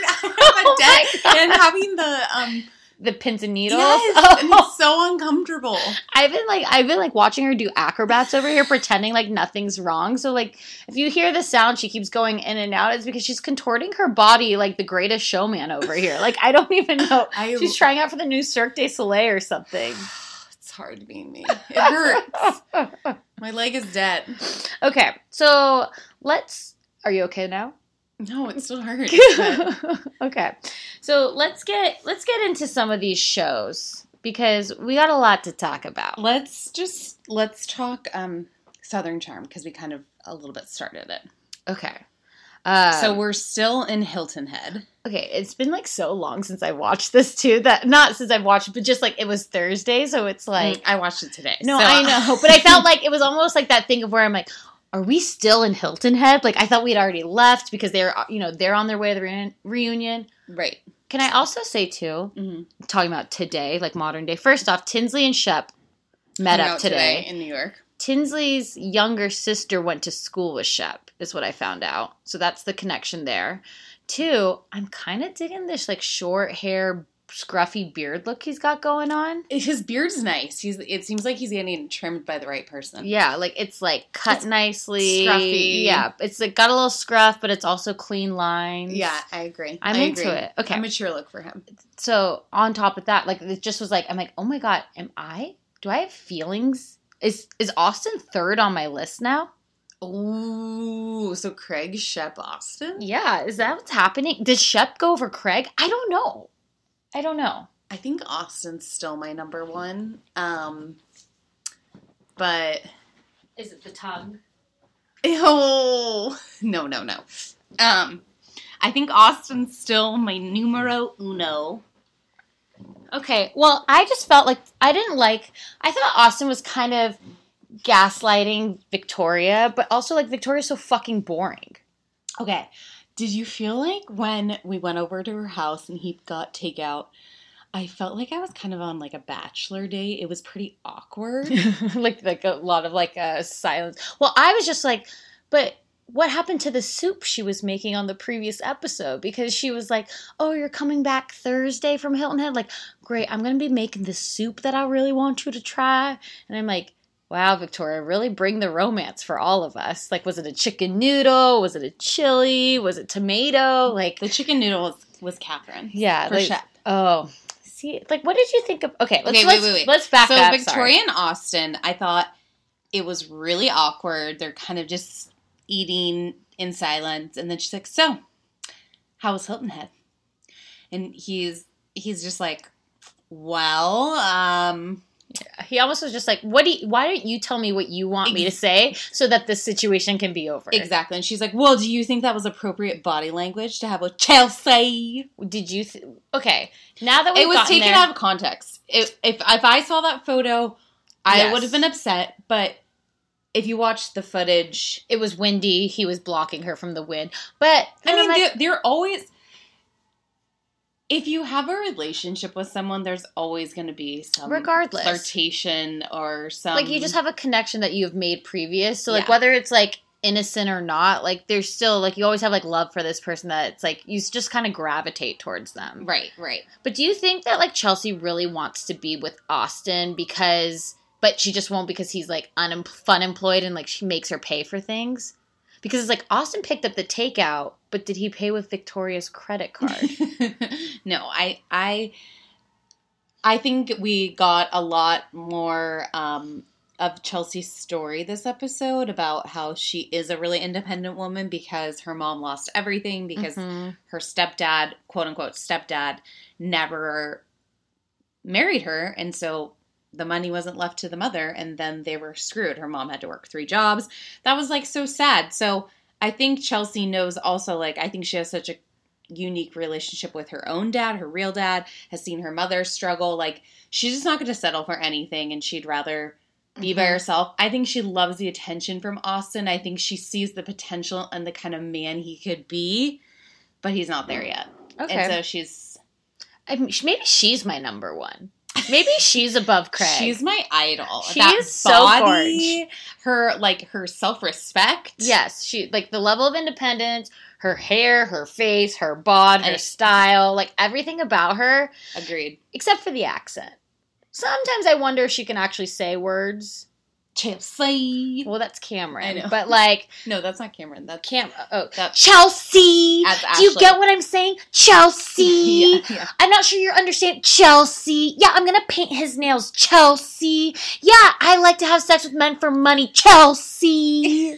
having the pins and needles. Yes, and it's so uncomfortable. I've been watching her do acrobats over here, pretending like nothing's wrong. So like, if you hear the sound, she keeps going in and out. It's because she's contorting her body like the Greatest Showman over here. Like I don't even know. She's trying out for the new Cirque du Soleil or something. It's hard being me. It hurts. My leg is dead. Okay, so are you okay now? No, it still hurts. Okay, so let's get into some of these shows because we got a lot to talk about. Let's talk Southern Charm because we kind of a little bit started it. Okay. So we're still in Hilton Head. Okay, it's been like so long since I watched this too. That not since I've watched it, but just like it was Thursday, so it's like I watched it today. No, so. I know, but I felt like it was almost like that thing of where I'm like, are we still in Hilton Head? Like I thought we'd already left because they're on their way to the reunion. Right. Can I also say too, talking about today, like modern day. First off, Tinsley and Shep met up today in New York. Tinsley's younger sister went to school with Shep, is what I found out. So that's the connection there. 2, I'm kind of digging this like short hair, scruffy beard look he's got going on. His beard's nice. It seems like he's getting trimmed by the right person. Yeah, like it's like cut It's nicely. scruffy. Yeah, it's like got a little scruff, but it's also clean lines. Yeah, I agree. I'm into it. Okay. A mature look for him. So on top of that, like it just was like, I'm like, oh my God, do I have feelings? Is Austin third on my list now? Ooh, so Craig, Shep, Austin? Yeah, is that what's happening? Did Shep go over Craig? I don't know. I think Austin's still my number 1. But Is it the tongue? oh no. I think Austin's still my numero uno. Okay, well, I just felt like I thought Austin was kind of gaslighting Victoria, but also like Victoria's so fucking boring. Okay. Did you feel like when we went over to her house and he got takeout, I felt like I was kind of on like a bachelor date. It was pretty awkward. like a lot of like silence. Well, I was just like, but what happened to the soup she was making on the previous episode? Because she was like, oh, you're coming back Thursday from Hilton Head? Like, great, I'm going to be making this soup that I really want you to try. And I'm like, wow, Victoria, really bring the romance for all of us. Like, was it a chicken noodle? Was it a chili? Was it tomato? Like, The chicken noodle was Catherine. yeah. For Like, Shep. oh, see, like, what did you think of? Okay, Wait. Let's back so up. Victoria and Austin, I thought it was really awkward. They're kind of just eating in silence. And then she's like, so, how was Hilton Head? And he's just like, well, He almost was just like, why don't you tell me what you want me to say so that this situation can be over? Exactly. And she's like, well, do you think that was appropriate body language to have with Chelsea? Did you? Okay, now that we've It was gotten taken there, out of context. If I saw that photo, I Yes. would have been upset. But if you watch the footage, it was windy. He was blocking her from the wind. But I mean, like, they're always. If you have a relationship with someone, there's always going to be some Regardless. flirtation or some like you just have a connection that you have made previous. So like Yeah. whether it's like innocent or not, like there's still like you always have like love for this person that it's like you just kind of gravitate towards them. right. But do you think that like Chelsea really wants to be with Austin but she just won't because he's like unemployed and like she makes her pay for things? Because it's like Austin picked up the takeout, but did he pay with Victoria's credit card? No, I think we got a lot more of Chelsea's story this episode about how she is a really independent woman because her mom lost everything because her stepdad, quote unquote stepdad, never married her, and so the money wasn't left to the mother, and then they were screwed. Her mom had to work 3 jobs. That was like so sad. So I think Chelsea knows also, like, I think she has such a unique relationship with her own dad. Her real dad has seen her mother struggle. Like, she's just not going to settle for anything, and she'd rather be by herself. I think she loves the attention from Austin. I think she sees the potential and the kind of man he could be, but he's not there yet. Okay. And so she's... I mean, maybe she's my number 1. Maybe she's above Craig. She's my idol. She that is so body, her self-respect. Yes, she like the level of independence, her hair, her face, her bod, her style, like everything about her. Agreed. Except for the accent. Sometimes I wonder if she can actually say words. Chelsea. Well, that's Cameron. I know. But like No, that's not Cameron. That's That's Chelsea. As Do you Ashley. get what I'm saying? Chelsea. Yeah. I'm not sure you understand. Chelsea. Yeah, I'm gonna paint his nails. Chelsea. Yeah, I like to have sex with men for money. Chelsea.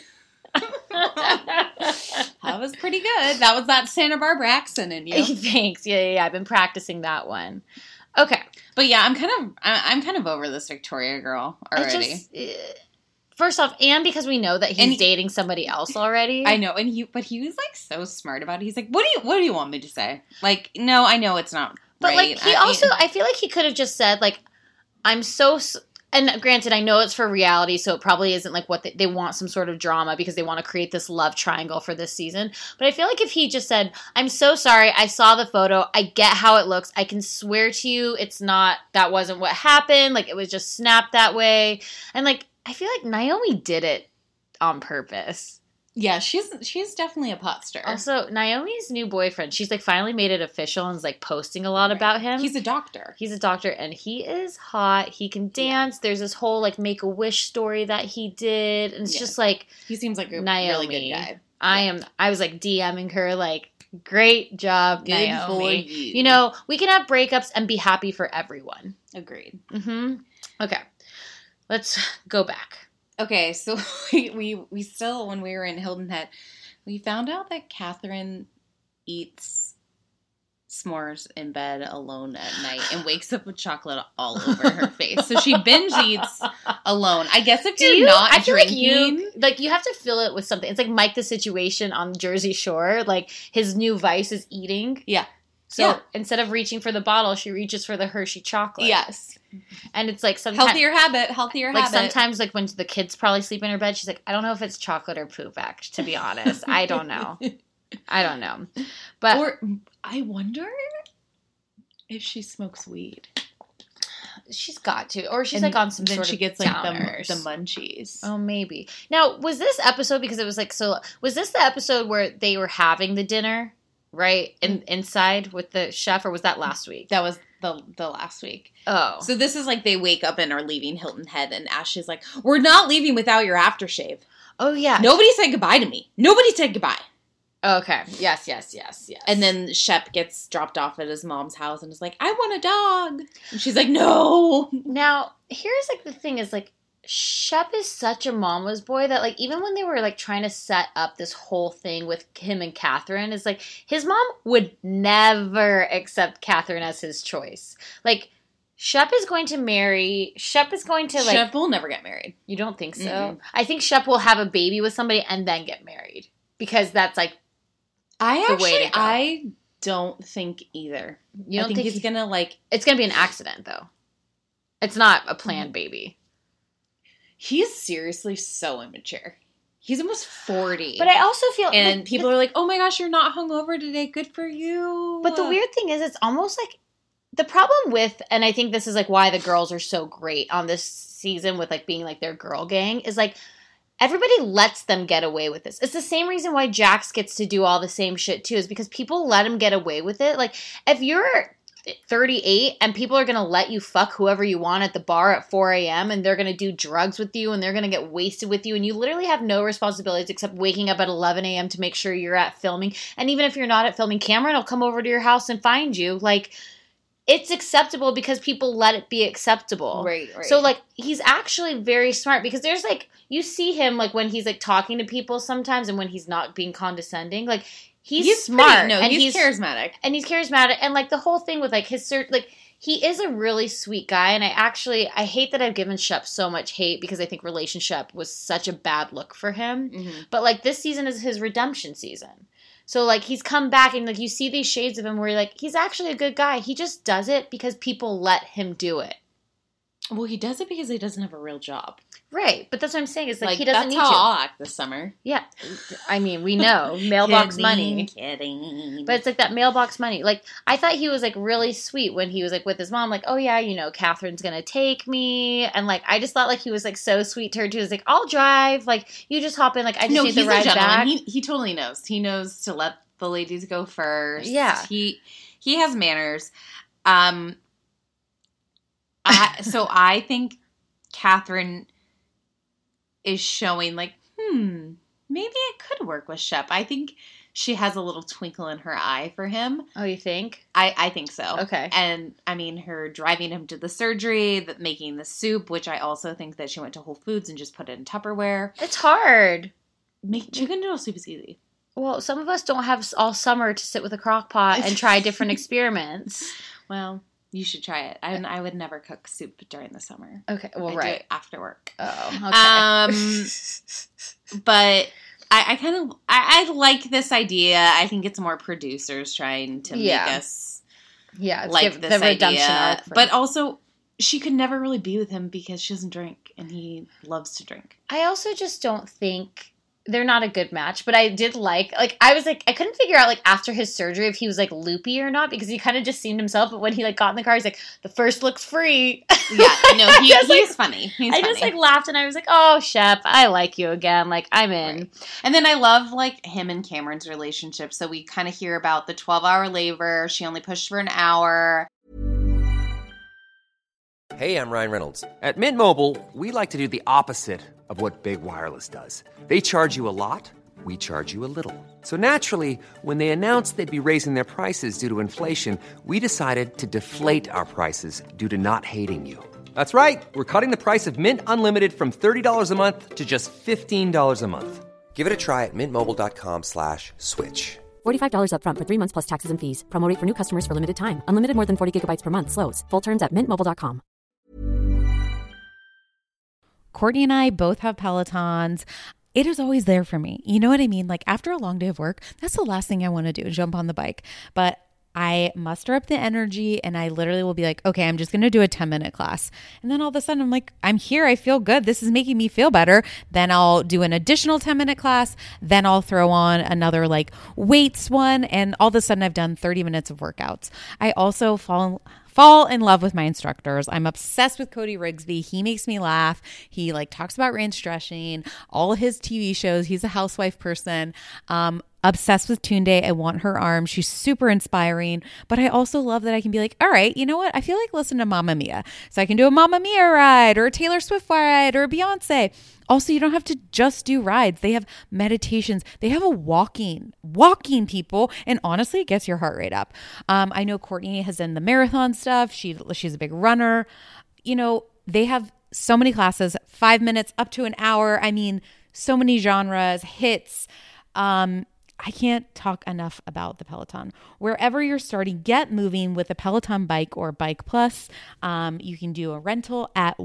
That was pretty good. That was that Santa Barbara accent in you. Thanks. Yeah. I've been practicing that one. Okay. But yeah, I'm kind of over this Victoria girl already. First off, and because we know that he's dating somebody else already. I know, and he was like so smart about it. He's like, what do you want me to say? Like, no, I know it's not But right. like I feel like he could have just said like, I'm so. And granted, I know it's for reality, so it probably isn't like what they want some sort of drama because they want to create this love triangle for this season. But I feel like if he just said, I'm so sorry, I saw the photo, I get how it looks, I can swear to you that wasn't what happened, like it was just snapped that way. And like, I feel like Naomi did it on purpose. Yeah, she's definitely a pot stirrer. Also, Naomi's new boyfriend, she's like finally made it official and is like posting a lot about him. He's a doctor. He's a doctor and he is hot. He can dance. Yeah. There's this whole like Make-A-Wish story that he did. And it's just like he seems like a Naomi, really good guy. I was like DMing her like, great job, good Naomi. for you. You know, we can have breakups and be happy for everyone. Agreed. Mm-hmm. Okay. Let's go back. Okay, so we still, when we were in Hilton Head, we found out that Catherine eats s'mores in bed alone at night and wakes up with chocolate all over her face. So she binge eats alone. I guess if you're not drinking... Like you have to fill it with something. It's like Mike the Situation on Jersey Shore. Like his new vice is eating. Yeah. So instead of reaching for the bottle, she reaches for the Hershey chocolate. Yes. And it's like sometimes... Healthier habit. Like sometimes like when the kids probably sleep in her bed, she's like, I don't know if it's chocolate or poop, to be honest. I don't know. But or I wonder if she smokes weed. She's got to. Or she's like on some sort of she gets like the munchies. Oh, maybe. Now, was this episode, because it was like so... Was this the episode where they were having the dinner, right? Inside with the chef, or was that last week? That was the last week. Oh. So this is like they wake up and are leaving Hilton Head, and Ashley's like, we're not leaving without your aftershave. Oh, yeah. Nobody said goodbye to me. Nobody said goodbye. Okay. Yes. And then Shep gets dropped off at his mom's house and is like, I want a dog. And she's like, no. Now, here's like the thing is like, Shep is such a mama's boy that like even when they were like trying to set up this whole thing with him and Catherine, is like his mom would never accept Catherine as his choice. Like Shep is going to Shep will never get married. You don't think so? Mm-hmm. I think Shep will have a baby with somebody and then get married, because that's like I don't think either. You don't think he's gonna like... It's gonna be an accident though. It's not a planned baby. He's seriously so immature. He's almost 40. But I also feel... And people are like, oh my gosh, you're not hungover today. Good for you. But the weird thing is, it's almost like... The problem with... And I think this is like why the girls are so great on this season with like being like their girl gang, is like everybody lets them get away with this. It's the same reason why Jax gets to do all the same shit too, is because people let him get away with it. Like if you're 38 and people are going to let you fuck whoever you want at the bar at 4 a.m. and they're going to do drugs with you and they're going to get wasted with you and you literally have no responsibilities except waking up at 11 a.m. to make sure you're at filming. And even if you're not at filming, Cameron will come over to your house and find you. Like, it's acceptable because people let it be acceptable. Right. So, like, he's actually very smart, because there's, like, you see him, like, when he's, like, talking to people sometimes and when he's not being condescending. Like, he's smart. He's charismatic. And he's charismatic. And, like, the whole thing with, like, his... Like, he is a really sweet guy. And I hate that I've given Shep so much hate, because I think relationship was such a bad look for him. Mm-hmm. But, like, this season is his redemption season. So, like, he's come back and, like, you see these shades of him where you're like, he's actually a good guy. He just does it because people let him do it. Well, he does it because he doesn't have a real job. Right. But that's what I'm saying. Is like he doesn't need That's to. how I'll act this summer. Yeah. I mean, we know. Mailbox money. Kidding. But it's like that mailbox money. Like, I thought he was, like, really sweet when he was, like, with his mom. Like, oh, yeah, you know, Catherine's going to take me. And, like, I just thought, like, he was, like, so sweet to her, too. He was like, I'll drive. Like, you just hop in. Like, I just need the ride back. He totally knows. He knows to let the ladies go first. Yeah. He has manners. So I think Catherine is showing, like, maybe it could work with Shep. I think she has a little twinkle in her eye for him. Oh, you think? I think so. Okay. And, I mean, her driving him to the surgery, making the soup, which I also think that she went to Whole Foods and just put it in Tupperware. It's hard. Making chicken noodle soup is easy. Well, some of us don't have all summer to sit with a crock pot and try different experiments. Well, you should try it. I would never cook soup during the summer. Okay, well, I right. do it after work. Oh, okay. But I kind of I like this idea. I think it's more producers trying to make us like this idea. But also, she could never really be with him because she doesn't drink, and he loves to drink. I also just don't think they're not a good match, but I did like I was like, I couldn't figure out like after his surgery if he was like loopy or not because he kind of just seemed himself. But when he like got in the car, he's like, the first look's free. Yeah, no, he's funny. I just like laughed and I was like, oh, Shep, I like you again. Like I'm in. Right. And then I love like him and Cameron's relationship. So we kind of hear about the 12-hour labor. She only pushed for an hour. Hey, I'm Ryan Reynolds. At Mint Mobile, we like to do the opposite of what Big Wireless does. They charge you a lot, we charge you a little. So naturally, when they announced they'd be raising their prices due to inflation, we decided to deflate our prices due to not hating you. That's right. We're cutting the price of Mint Unlimited from $30 a month to just $15 a month. Give it a try at mintmobile.com/switch. $45 up front for 3 months plus taxes and fees. Promo rate for new customers for limited time. Unlimited more than 40 gigabytes per month. Slows full terms at mintmobile.com. Courtney and I both have Pelotons. It is always there for me. You know what I mean? Like after a long day of work, that's the last thing I want to do, jump on the bike. But I muster up the energy and I literally will be like, okay, I'm just going to do a 10-minute class. And then all of a sudden I'm like, I'm here. I feel good. This is making me feel better. Then I'll do an additional 10-minute class. Then I'll throw on another like weights one. And all of a sudden I've done 30 minutes of workouts. I also fall in love with my instructors. I'm obsessed with Cody Rigsby. He makes me laugh. He like talks about range stretching, all his TV shows. He's a housewife person. Obsessed with Tunde. I want her arm. She's super inspiring. But I also love that I can be like, all right, you know what? I feel like listening to Mamma Mia. So I can do a Mamma Mia ride or a Taylor Swift ride or a Beyonce. Also, you don't have to just do rides. They have meditations. They have a walking people. And honestly, it gets your heart rate up. I know Courtney has done the marathon stuff. She's a big runner. You know, they have so many classes, 5 minutes up to an hour. I mean, so many genres, hits. I can't talk enough about the Peloton. Wherever you're starting, get moving with a Peloton bike or Bike Plus. You can do a rental at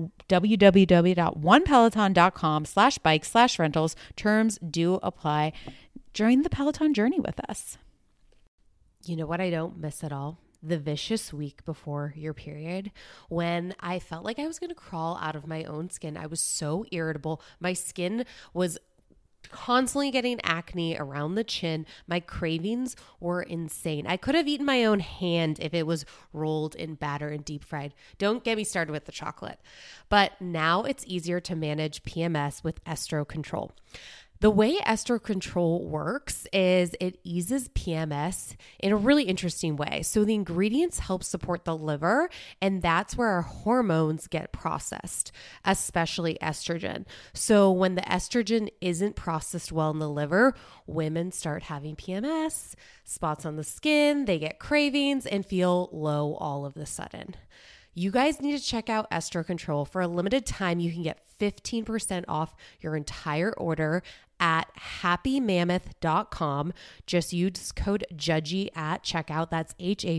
www.onepeloton.com/bike/rentals. Terms do apply. Join the Peloton journey with us. You know what I don't miss at all? The vicious week before your period when I felt like I was going to crawl out of my own skin. I was so irritable. My skin was constantly getting acne around the chin. My cravings were insane. I could have eaten my own hand if it was rolled in batter and deep fried. Don't get me started with the chocolate. But now it's easier to manage PMS with Estro Control. The way Estro Control works is it eases PMS in a really interesting way. So the ingredients help support the liver, and that's where our hormones get processed, especially estrogen. So when the estrogen isn't processed well in the liver, women start having PMS, spots on the skin, they get cravings, and feel low all of a sudden. You guys need to check out Estro Control. For a limited time, you can get 15% off your entire order at happymammoth.com. Just use code JUDGY at checkout. That's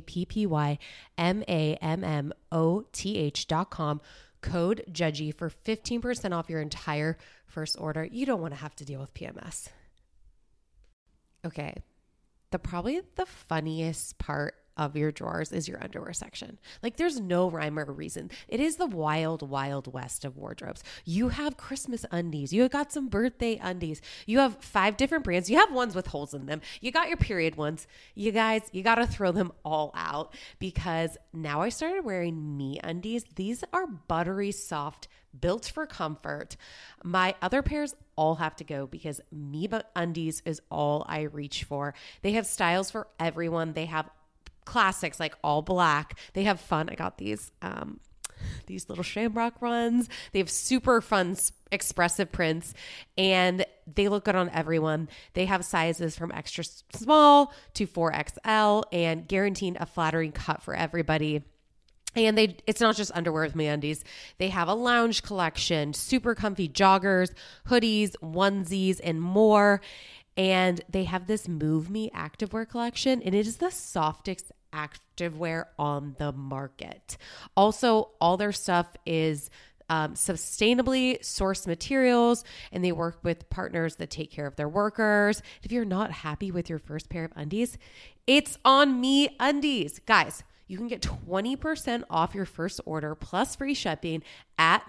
HAPPYMAMMOTH.com. Code JUDGY for 15% off your entire first order. You don't want to have to deal with PMS. Okay. Probably the funniest part of your drawers is your underwear section. Like there's no rhyme or reason. It is the wild, wild west of wardrobes. You have Christmas undies. You got some birthday undies. You have 5 different brands. You have ones with holes in them. You got your period ones. You guys, you got to throw them all out because now I started wearing Me Undies. These are buttery soft, built for comfort. My other pairs all have to go because Me Undies is all I reach for. They have styles for everyone. They have classics like all black. They have fun. I got these little shamrock runs. They have super fun expressive prints and they look good on everyone. They have sizes from extra small to 4XL and guaranteeing a flattering cut for everybody. And it's not just underwear with MeUndies. They have a lounge collection, super comfy joggers, hoodies, onesies, and more. And they have this Move Me activewear collection, and it is the softest activewear on the market. Also, all their stuff is sustainably sourced materials, and they work with partners that take care of their workers. If you're not happy with your first pair of undies, it's on MeUndies. Guys, you can get 20% off your first order plus free shipping at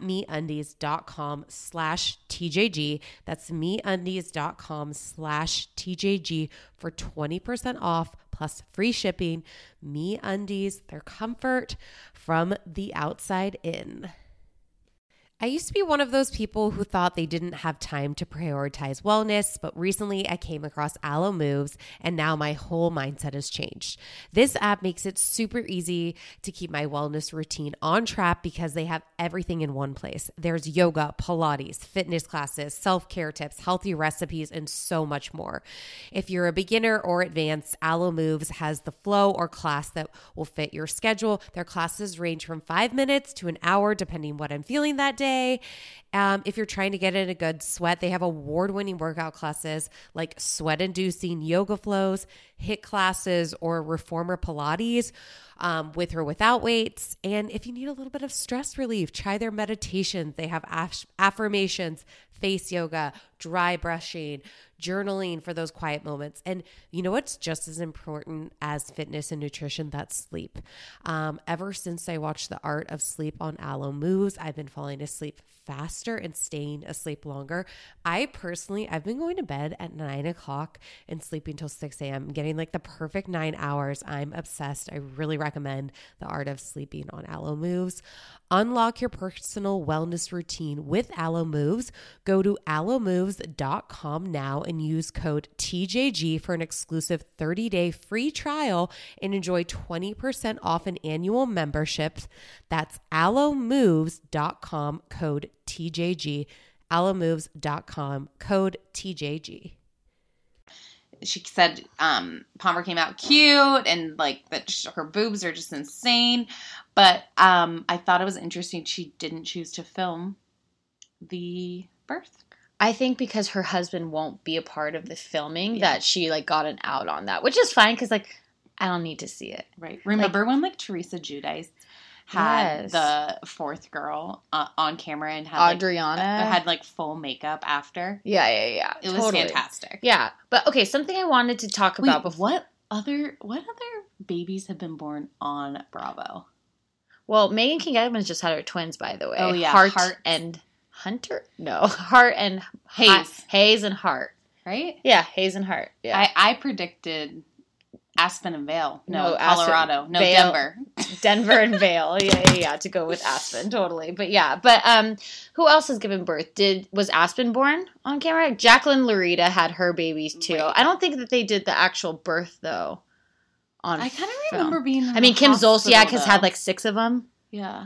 meundies.com/TJG. That's meundies.com/TJG for 20% off plus free shipping. MeUndies, their comfort from the outside in. I used to be one of those people who thought they didn't have time to prioritize wellness, but recently I came across Alo Moves and now my whole mindset has changed. This app makes it super easy to keep my wellness routine on track because they have everything in one place. There's yoga, Pilates, fitness classes, self-care tips, healthy recipes, and so much more. If you're a beginner or advanced, Alo Moves has the flow or class that will fit your schedule. Their classes range from 5 minutes to an hour, depending what I'm feeling that day. If you're trying to get in a good sweat, they have award-winning workout classes like sweat-inducing yoga flows, HIIT classes, or reformer Pilates with or without weights. And if you need a little bit of stress relief, try their meditations. They have affirmations, face yoga, dry brushing, journaling for those quiet moments. And you know what's just as important as fitness and nutrition? That's sleep. Ever since I watched The Art of Sleep on Alo Moves, I've been falling asleep faster and staying asleep longer. I've been going to bed at 9 o'clock and sleeping till 6 a.m., getting like the perfect 9 hours. I'm obsessed. I really recommend The Art of Sleeping on Alo Moves. Unlock your personal wellness routine with Alo Moves. Go to alomoves.com now and use code TJG for an exclusive 30-day free trial and enjoy 20% off an annual membership. That's alomoves.com, code TJG. alomoves.com, code TJG. She said Palmer came out cute and like that her boobs are just insane. But I thought it was interesting she didn't choose to film the birth. I think because her husband won't be a part of the filming that she like got an out on that, which is fine because like I don't need to see it. Right. Remember when like Teresa Giudice had the fourth girl on camera and had Adriana had like full makeup after? Yeah. It was fantastic. Yeah. But okay, something I wanted to talk about before. What other babies have been born on Bravo? Well, Megan King Edmonds just had her twins, by the way. Oh yeah, Hart and Hunter? No, Hart and Hayes. Hayes and Hart. Right? Yeah, Hayes and Hart. Yeah. I predicted Aspen and Vale. No, Aspen, Colorado. No, Vale, Denver. Denver and Vale. Yeah, to go with Aspen, totally. But yeah, who else has given birth? Was Aspen born on camera? Jacqueline Larita had her babies too. Right. I don't think that they did the actual birth though. I kind of remember being. Kim Zolciak has had like 6 of them. Yeah.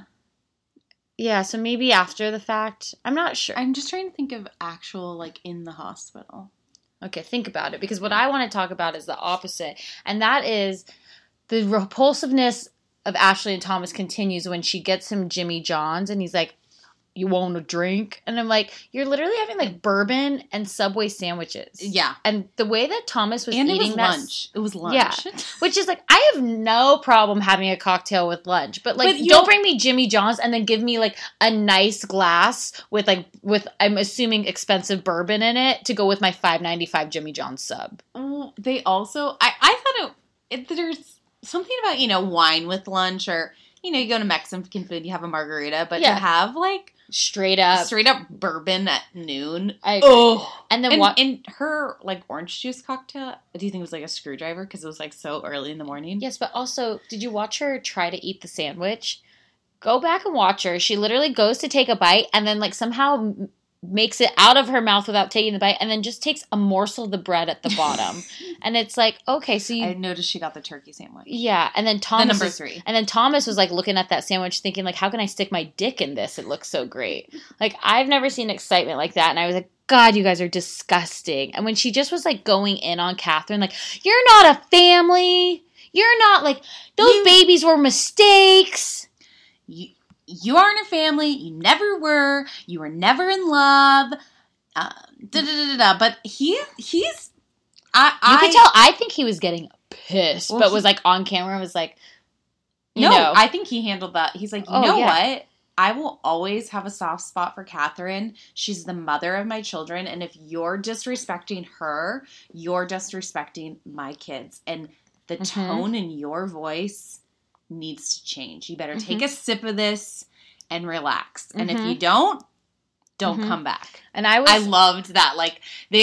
Yeah, so maybe after the fact. I'm not sure. I'm just trying to think of actual like in the hospital. Okay, think about it, because what I want to talk about is the opposite, and that is the repulsiveness of Ashley and Thomas continues when she gets him Jimmy John's, and he's like, "You want a drink?" And I'm like, "You're literally having like bourbon and Subway sandwiches." Yeah, and the way that Thomas was eating lunch. It was lunch. Yeah, which is like, I have no problem having a cocktail with lunch, but like, don't bring me Jimmy John's and then give me like a nice glass with I'm assuming expensive bourbon in it to go with my $5.95 Jimmy John's sub. They also, I thought there's something about wine with lunch, or you go to Mexican food, you have a margarita, but to have like straight up bourbon at noon. And then in her like orange juice cocktail, do you think it was like a screwdriver because it was like so early in the morning? Yes, but also, did you watch her try to eat the sandwich? Go back and watch her. She literally goes to take a bite and then like somehow makes it out of her mouth without taking the bite, and then just takes a morsel of the bread at the bottom. And it's like, okay, so I noticed she got the turkey sandwich. Yeah, and then Thomas number 3. And then Thomas was like looking at that sandwich thinking like, how can I stick my dick in this? It looks so great. Like, I've never seen excitement like that, and I was like, God, you guys are disgusting. And when she just was like going in on Catherine, like, you're not a family. You're not like, those babies were mistakes. You aren't a family. You never were. You were never in love. But he's. You could tell. I think he was getting pissed, but was like on camera and was like, no. I think he handled that. He's like, you know what? I will always have a soft spot for Catherine. She's the mother of my children, and if you're disrespecting her, you're disrespecting my kids. And the tone in your voice needs to change. You better take a sip of this and relax. And if you don't come back. And I loved that. Like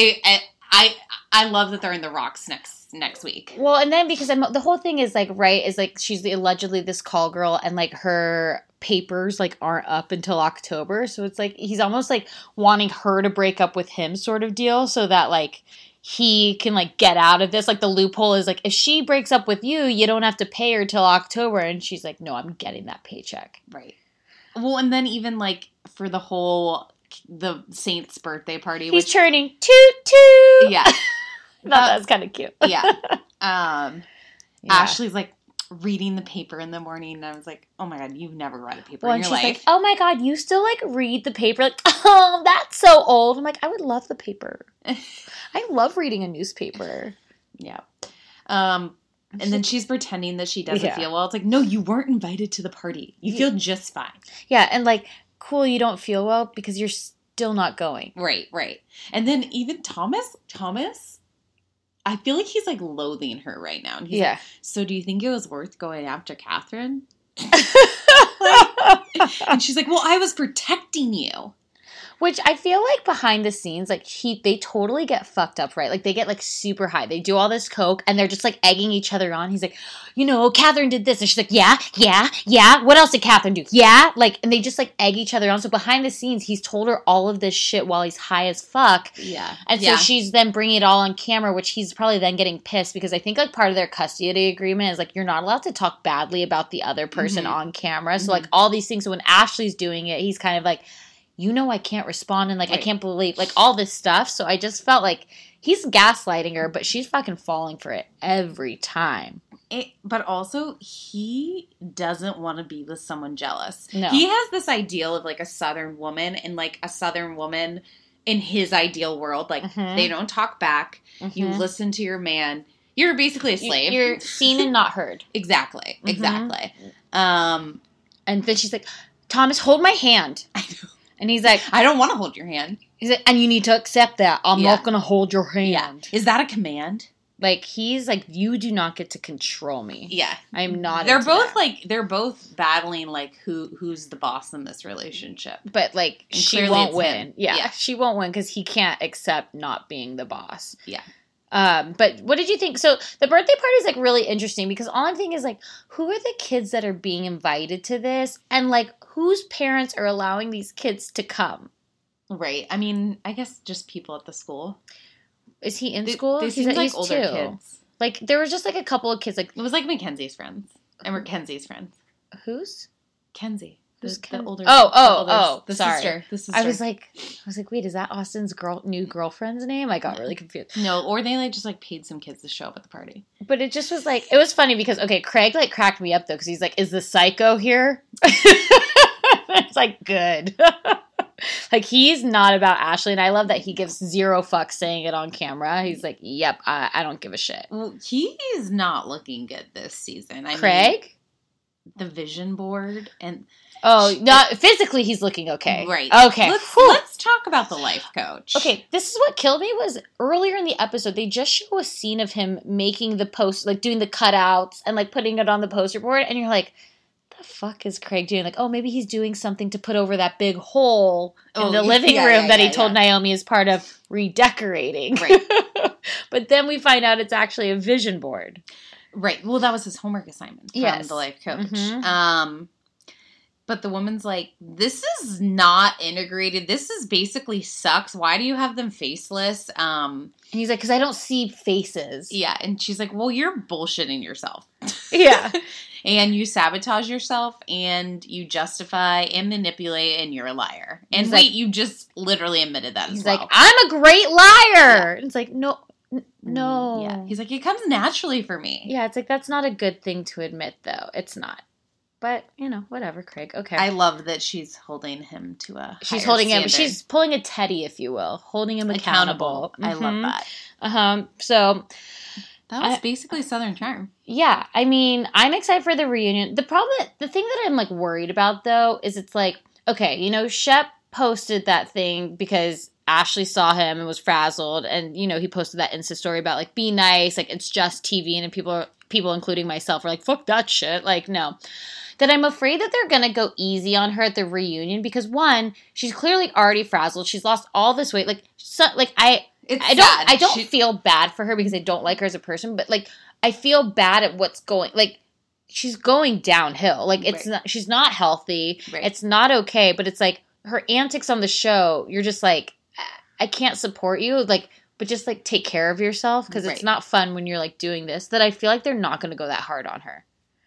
I love that they're in the Rocks next week. Well, and then because the whole thing is like, right, is like she's allegedly this call girl and like her papers like aren't up until October. So it's like he's almost like wanting her to break up with him sort of deal so that like he can like get out of this. Like the loophole is like if she breaks up with you, you don't have to pay her till October. And she's like, no, I'm getting that paycheck. Right. Well, and then even like for the Saint's birthday party. He's turning 22. Yeah. I thought that was kind of cute. Yeah. Ashley's like reading the paper in the morning, and I was like, oh my God, you've never read a paper in your life. Like, oh my God, you still like read the paper? Like, oh, that's so old. I'm like, I would love the paper. I love reading a newspaper. Yeah. And then she's pretending that she doesn't feel well. It's like, no, you weren't invited to the party. You feel just fine. Yeah, and like, cool, you don't feel well because you're still not going. Right. And then even Thomas, I feel like he's like loathing her right now. And he's like, so do you think it was worth going after Catherine? And she's like, well, I was protecting you. Which I feel like behind the scenes, like they totally get fucked up, right? Like they get like super high. They do all this coke and they're just like egging each other on. He's like, you know, Catherine did this. And she's like, yeah. What else did Catherine do? Yeah. Like, and they just like egg each other on. So behind the scenes, he's told her all of this shit while he's high as fuck. Yeah. And so she's then bringing it all on camera, which he's probably then getting pissed because I think like part of their custody agreement is like, you're not allowed to talk badly about the other person on camera. So like all these things. So when Ashley's doing it, he's kind of like, you know, I can't respond and like I can't believe like all this stuff. So I just felt like he's gaslighting her, but she's fucking falling for it every time. But also, he doesn't want to be with someone jealous. No. He has this ideal of like a Southern woman, and like a Southern woman in his ideal world, like they don't talk back. You listen to your man. You're basically a slave. You're seen and not heard. Exactly. And then she's like, Thomas, hold my hand. I know. And he's like, I don't want to hold your hand. He's like, and you need to accept that. I'm not going to hold your hand. Yeah. Is that a command? Like, he's like, you do not get to control me. Yeah. I'm not. They're both like, they're both battling like who's the boss in this relationship. But like, and she won't win. Yeah. She won't win because he can't accept not being the boss. Yeah. But what did you think? So the birthday party is like really interesting because all I'm thinking is like, who are the kids that are being invited to this? And like, whose parents are allowing these kids to come? Right. I mean, I guess just people at the school. Is he in school? They seem like older kids. Like, there was just like a couple of kids. Like, it was like Mackenzie's friends. And we're Kenzie's friends. Who's? Kenzie. The older. The sister. I was like, wait, is that Austin's new girlfriend's name? I got really confused. No, or they like just like paid some kids to show up at the party. But it just was like, it was funny because Craig like cracked me up though because he's like, is the psycho here? It's like good. Like he's not about Ashley, and I love that he gives zero fucks saying it on camera. He's like, yep, I don't give a shit. Well, he's not looking good this season. Craig, the vision board and. Oh, not physically. He's looking okay. Right. Okay. Let's talk about the life coach. Okay. This is what killed me was earlier in the episode, they just show a scene of him making the post, like doing the cutouts and like putting it on the poster board. And you're like, the fuck is Craig doing? Like, oh, maybe he's doing something to put over that big hole in the living room that he told Naomi is part of redecorating. Right. But then we find out it's actually a vision board. Right. Well, that was his homework assignment from the life coach. But the woman's like, this is not integrated. This is basically sucks. Why do you have them faceless? And he's like, because I don't see faces. Yeah. And she's like, well, you're bullshitting yourself. Yeah. And you sabotage yourself and you justify and manipulate and you're a liar. And he's you just literally admitted that he's as well. He's like, I'm a great liar. And it's like, no. Yeah. He's like, it comes naturally for me. Yeah. It's like, that's not a good thing to admit, though. It's not. But, you know, whatever, Craig. Okay. I love that she's holding him to a She's higher holding standard. him. She's pulling a Teddy, if you will. Holding him accountable. I love that. So... That was basically Southern Charm. Yeah. I mean, I'm excited for the reunion. The thing that I'm, like, worried about, though, is it's like, okay, you know, Shep posted that thing because Ashley saw him and was frazzled. And, you know, he posted that Insta story about, like, be nice. Like, it's just TV. And people people, including myself, are like, fuck that shit. Like, no. That I'm afraid that they're going to go easy on her at the reunion because, one, she's clearly already frazzled. She's lost all this weight. Like, I don't feel bad for her because I don't like her as a person, but, like, I feel bad at what's going, like, she's going downhill. Like, it's not, she's not healthy. Right. It's not okay, but it's like her antics on the show, you're just like, I can't support you. Like, but just, like, take care of yourself because it's not fun when you're, like, doing this. That I feel like they're not going to go that hard on her.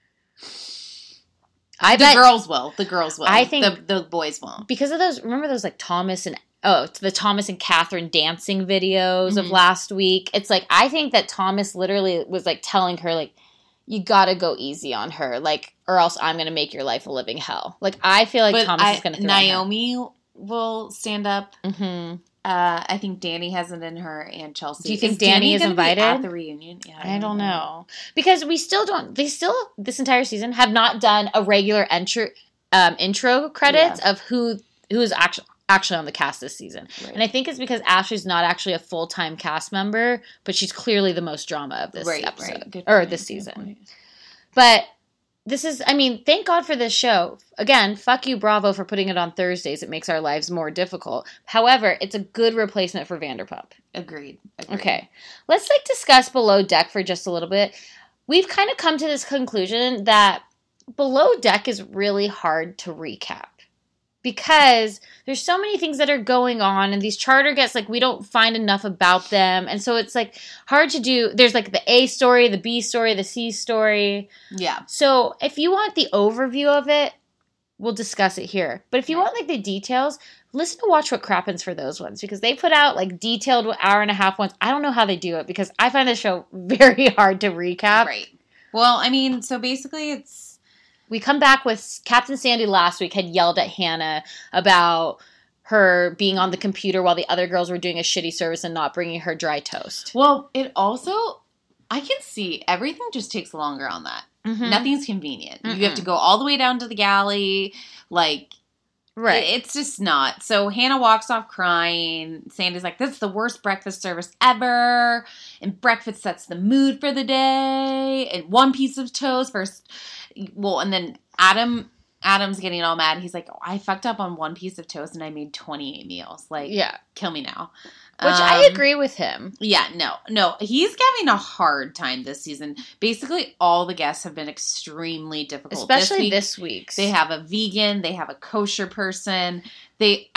The girls will. I think the boys won't. Because of those, remember those, like, the Thomas and Catherine dancing videos of last week? It's like, I think that Thomas literally was, like, telling her, like, you gotta go easy on her, like, or else I'm gonna make your life a living hell. Like, I feel like Thomas is gonna throw Naomi will stand up. Mm-hmm. I think Danny has it in her, and Chelsea. Do you think Danny is invited at the reunion? Yeah, I don't know. Because we still don't. They still this entire season have not done a regular intro credits of who is actually on the cast this season. Right. And I think it's because Ashley's not actually a full-time cast member, but she's clearly the most drama of this episode or this season. But this is, I mean, thank God for this show. Again, fuck you, Bravo, for putting it on Thursdays. It makes our lives more difficult. However, it's a good replacement for Vanderpump. Agreed. Okay. Let's, like, discuss Below Deck for just a little bit. We've kind of come to this conclusion that Below Deck is really hard to recap. Because there's so many things that are going on, and these charter guests, like, we don't find enough about them. And so it's, like, hard to do. There's, like, the A story, the B story, the C story. Yeah. So if you want the overview of it, we'll discuss it here. But if you want, like, the details, listen to Watch What Crappens for those ones. Because they put out, like, detailed hour-and-a-half ones. I don't know how they do it, because I find the show very hard to recap. Right. Well, I mean, so basically it's... We come back with Captain Sandy last week had yelled at Hannah about her being on the computer while the other girls were doing a shitty service and not bringing her dry toast. Well, it also, I can see everything just takes longer on that. Mm-hmm. Nothing's convenient. Mm-mm. You have to go all the way down to the galley. Like, it's just not. So Hannah walks off crying. Sandy's like, this is the worst breakfast service ever. And breakfast sets the mood for the day. And one piece of toast first. Well, and then Adam's getting all mad. He's like, I fucked up on one piece of toast and I made 28 meals. Like, kill me now. Which I agree with him. Yeah, no. He's having a hard time this season. Basically, all the guests have been extremely difficult. Especially this week's. They have a vegan. They have a kosher person. Being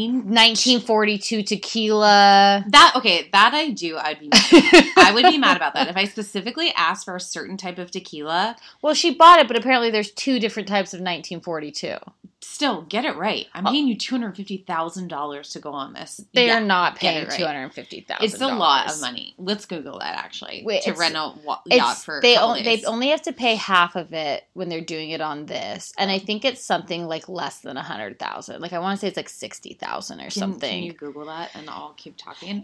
1942 tequila. That I do. I would be mad about that. If I specifically asked for a certain type of tequila. Well, she bought it, but apparently there's 2 different types of 1942. Still, get it right. I'm paying you $250,000 to go on this. They are not paying $250,000. It's a lot of money. Let's Google that, actually. To rent a yacht for they only have to pay half of it when they're doing it on this. And I think it's something like less than $100,000. Like, I want to say it's like $60,000 or something. Can you Google that and I'll keep talking?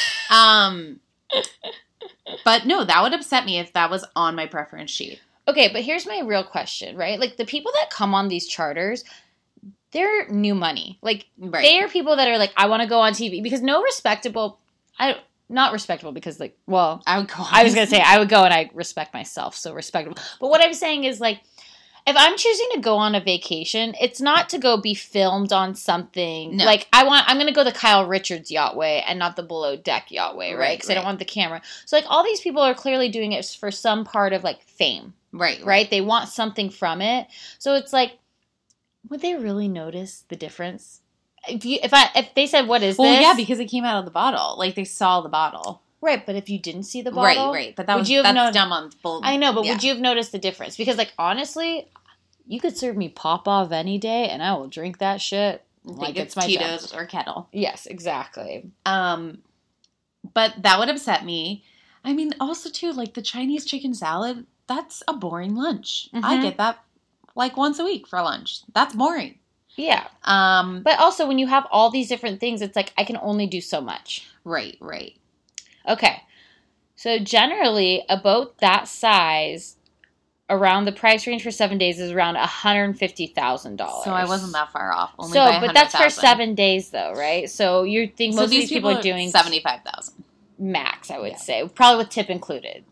But no, that would upset me if that was on my preference sheet. Okay, but here's my real question, right? Like, the people that come on these charters, they're new money. Like, they are people that are like, I want to go on TV. Because not respectable, because, like, well, I would go. I was going to say, I would go and I respect myself, so respectable. But what I'm saying is, like, if I'm choosing to go on a vacation, it's not to go be filmed on something. No. Like, I'm going to go the Kyle Richards yacht way and not the Below Deck yacht way, right? Because I don't want the camera. So, like, all these people are clearly doing it for some part of, like, fame. Right? They want something from it. So it's like, would they really notice the difference? If they said, what is this? Well, yeah, because it came out of the bottle. Like, they saw the bottle. Right, but if you didn't see the bottle. Right. But that's dumb on both. I know, but would you have noticed the difference? Because, like, honestly, you could serve me Popov any day, and I will drink that shit like it's my Tito's or Kettle. Yes, exactly. But that would upset me. I mean, also, too, like, the Chinese chicken salad, that's a boring lunch. Mm-hmm. I get that, like, once a week for lunch. That's boring. Yeah. But also, when you have all these different things, it's like, I can only do so much. Right. Okay. So, generally, a boat that size, around the price range for 7 days is around $150,000. So, I wasn't that far off. But that's for 7 days, though, right? So, you think most of these people are doing $75,000. Max, I would say. Probably with tip included. Right.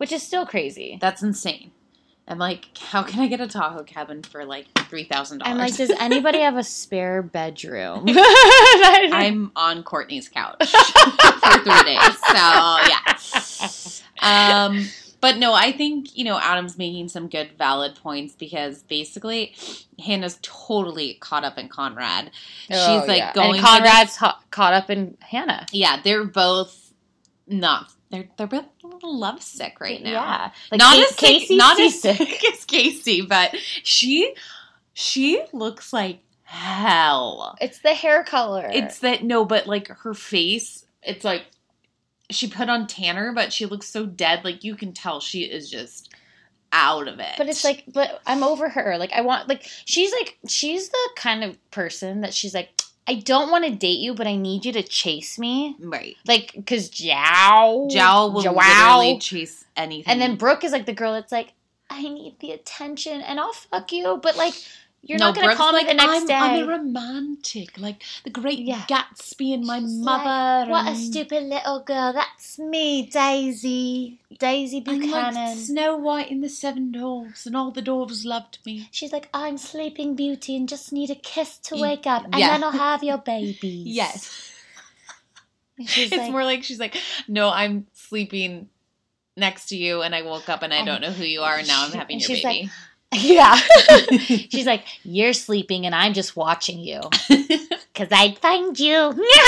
which is still crazy. That's insane. I'm like, how can I get a Tahoe cabin for like $3,000? I'm like, does anybody have a spare bedroom? I'm on Courtney's couch for 3 days. So, yeah. But no, I think, Adam's making some good, valid points because basically Hannah's totally caught up in Conrad. She's like going. And Conrad's caught up in Hannah. Yeah, they're both not. They're both a little lovesick right now. Yeah, like not as Casey, not as sick as Casey, but she looks like hell. It's the hair color. It's that no, but like her face, it's like she put on tanner, but she looks so dead. Like you can tell she is just out of it. But it's like, but I'm over her. Like I want, like she's the kind of person that she's like, I don't want to date you, but I need you to chase me. Right. Like, because Jow will literally chase anything. And then Brooke is like the girl that's like, I need the attention and I'll fuck you. But like, you're not going to call me the next day. I'm a romantic. Like the great Gatsby and my mother. Like, what a stupid little girl. That's me, Daisy. Daisy Buchanan. I'm like Snow White in the Seven Dwarfs and all the dwarves loved me. She's like, I'm Sleeping Beauty and just need a kiss to wake up and then I'll have your babies. Yes. It's like, more like she's like, no, I'm sleeping next to you and I woke up and I don't know who you are and now I'm having your baby. Like, yeah. She's like, you're sleeping and I'm just watching you. Because I'd find you.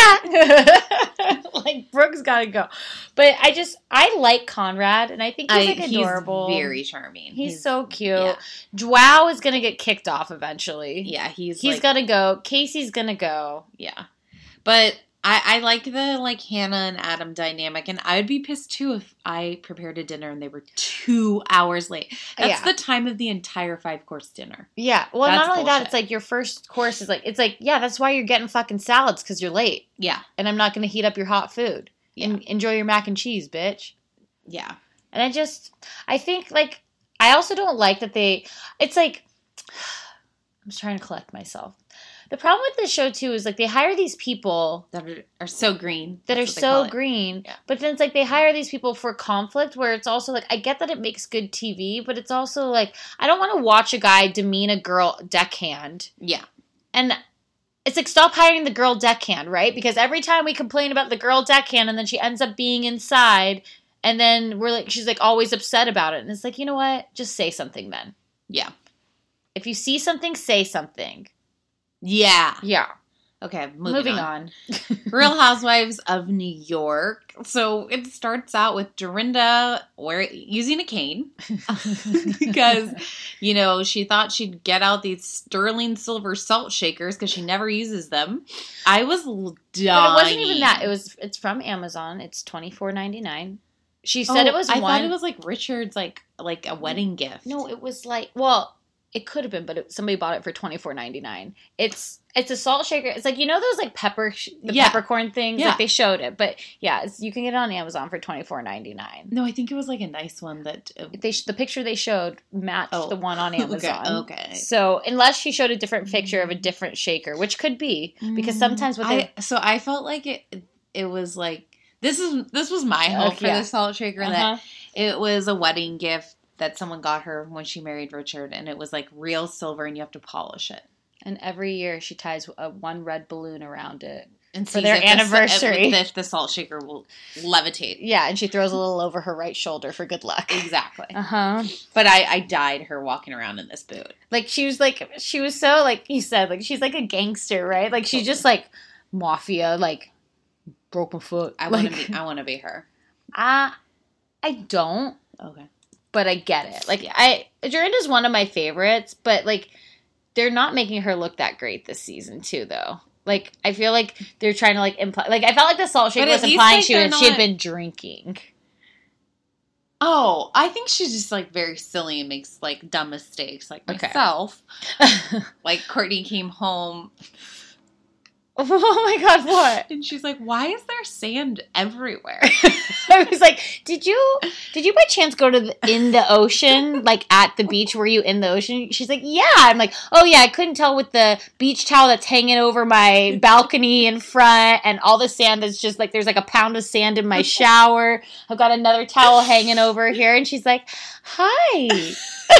Like, Brooke's got to go. But I like Conrad and I think he's adorable. He's very charming. He's so cute. Yeah. Joao is going to get kicked off eventually. Yeah, he's going to go. Casey's going to go. Yeah. But I like the Hannah and Adam dynamic, and I would be pissed too if I prepared a dinner and they were 2 hours late. That's the time of the entire 5-course dinner. Yeah. Well, not only that, it's like your first course is that's why you're getting fucking salads because you're late. Yeah. And I'm not going to heat up your hot food. Yeah. And enjoy your mac and cheese, bitch. Yeah. And I think I also don't like that it's like, I'm just trying to collect myself. The problem with this show, too, is, they hire these people... That are so green. That are so green. Yeah. But then it's they hire these people for conflict, where it's also, I get that it makes good TV, but it's also, I don't want to watch a guy demean a girl deckhand. Yeah. And it's stop hiring the girl deckhand, right? Because every time we complain about the girl deckhand, and then she ends up being inside, and then she's, always upset about it. And it's you know what? Just say something then. Yeah. If you see something, say something. Yeah. Yeah. Okay, moving on. Real Housewives of New York. So it starts out with Dorinda using a cane because, she thought she'd get out these sterling silver salt shakers because she never uses them. I was dying. But it wasn't even that. It's from Amazon. It's $24.99. She said it was I thought it was Richard's like a wedding gift. No, it was it could have been, but somebody bought it for $24.99. It's a salt shaker. It's those peppercorn things. Yeah. They showed it, but yeah, you can get it on Amazon for $24.99. No, I think it was a nice one that the picture they showed matched the one on Amazon. Okay. So unless she showed a different picture of a different shaker, which could be because sometimes I felt like it was this was my hope for the salt shaker that it was a wedding gift that someone got her when she married Richard, and it was real silver, and you have to polish it. And every year she ties one red balloon around it and for their anniversary. If the salt shaker will levitate. Yeah, and she throws a little over her right shoulder for good luck. Exactly. But I died her walking around in this boot. She was so you said she's a gangster, right? She's just mafia, broke my foot. I want to be her. I don't. Okay. But I get it. Dorinda's one of my favorites, but they're not making her look that great this season too, though. I feel they're trying to imply. I felt the salt shaker was implying she had been drinking. Oh, I think she's just very silly and makes dumb mistakes, myself. Courtney came home Oh my God, what? And she's like, why is there sand everywhere? I was like, did you by chance go to in the ocean, like at the beach? Were you in the ocean? She's like, yeah. I'm like, oh yeah, I couldn't tell with the beach towel that's hanging over my balcony in front and all the sand that's just like, there's like a pound of sand in my shower. I've got another towel hanging over here. And she's like, hi.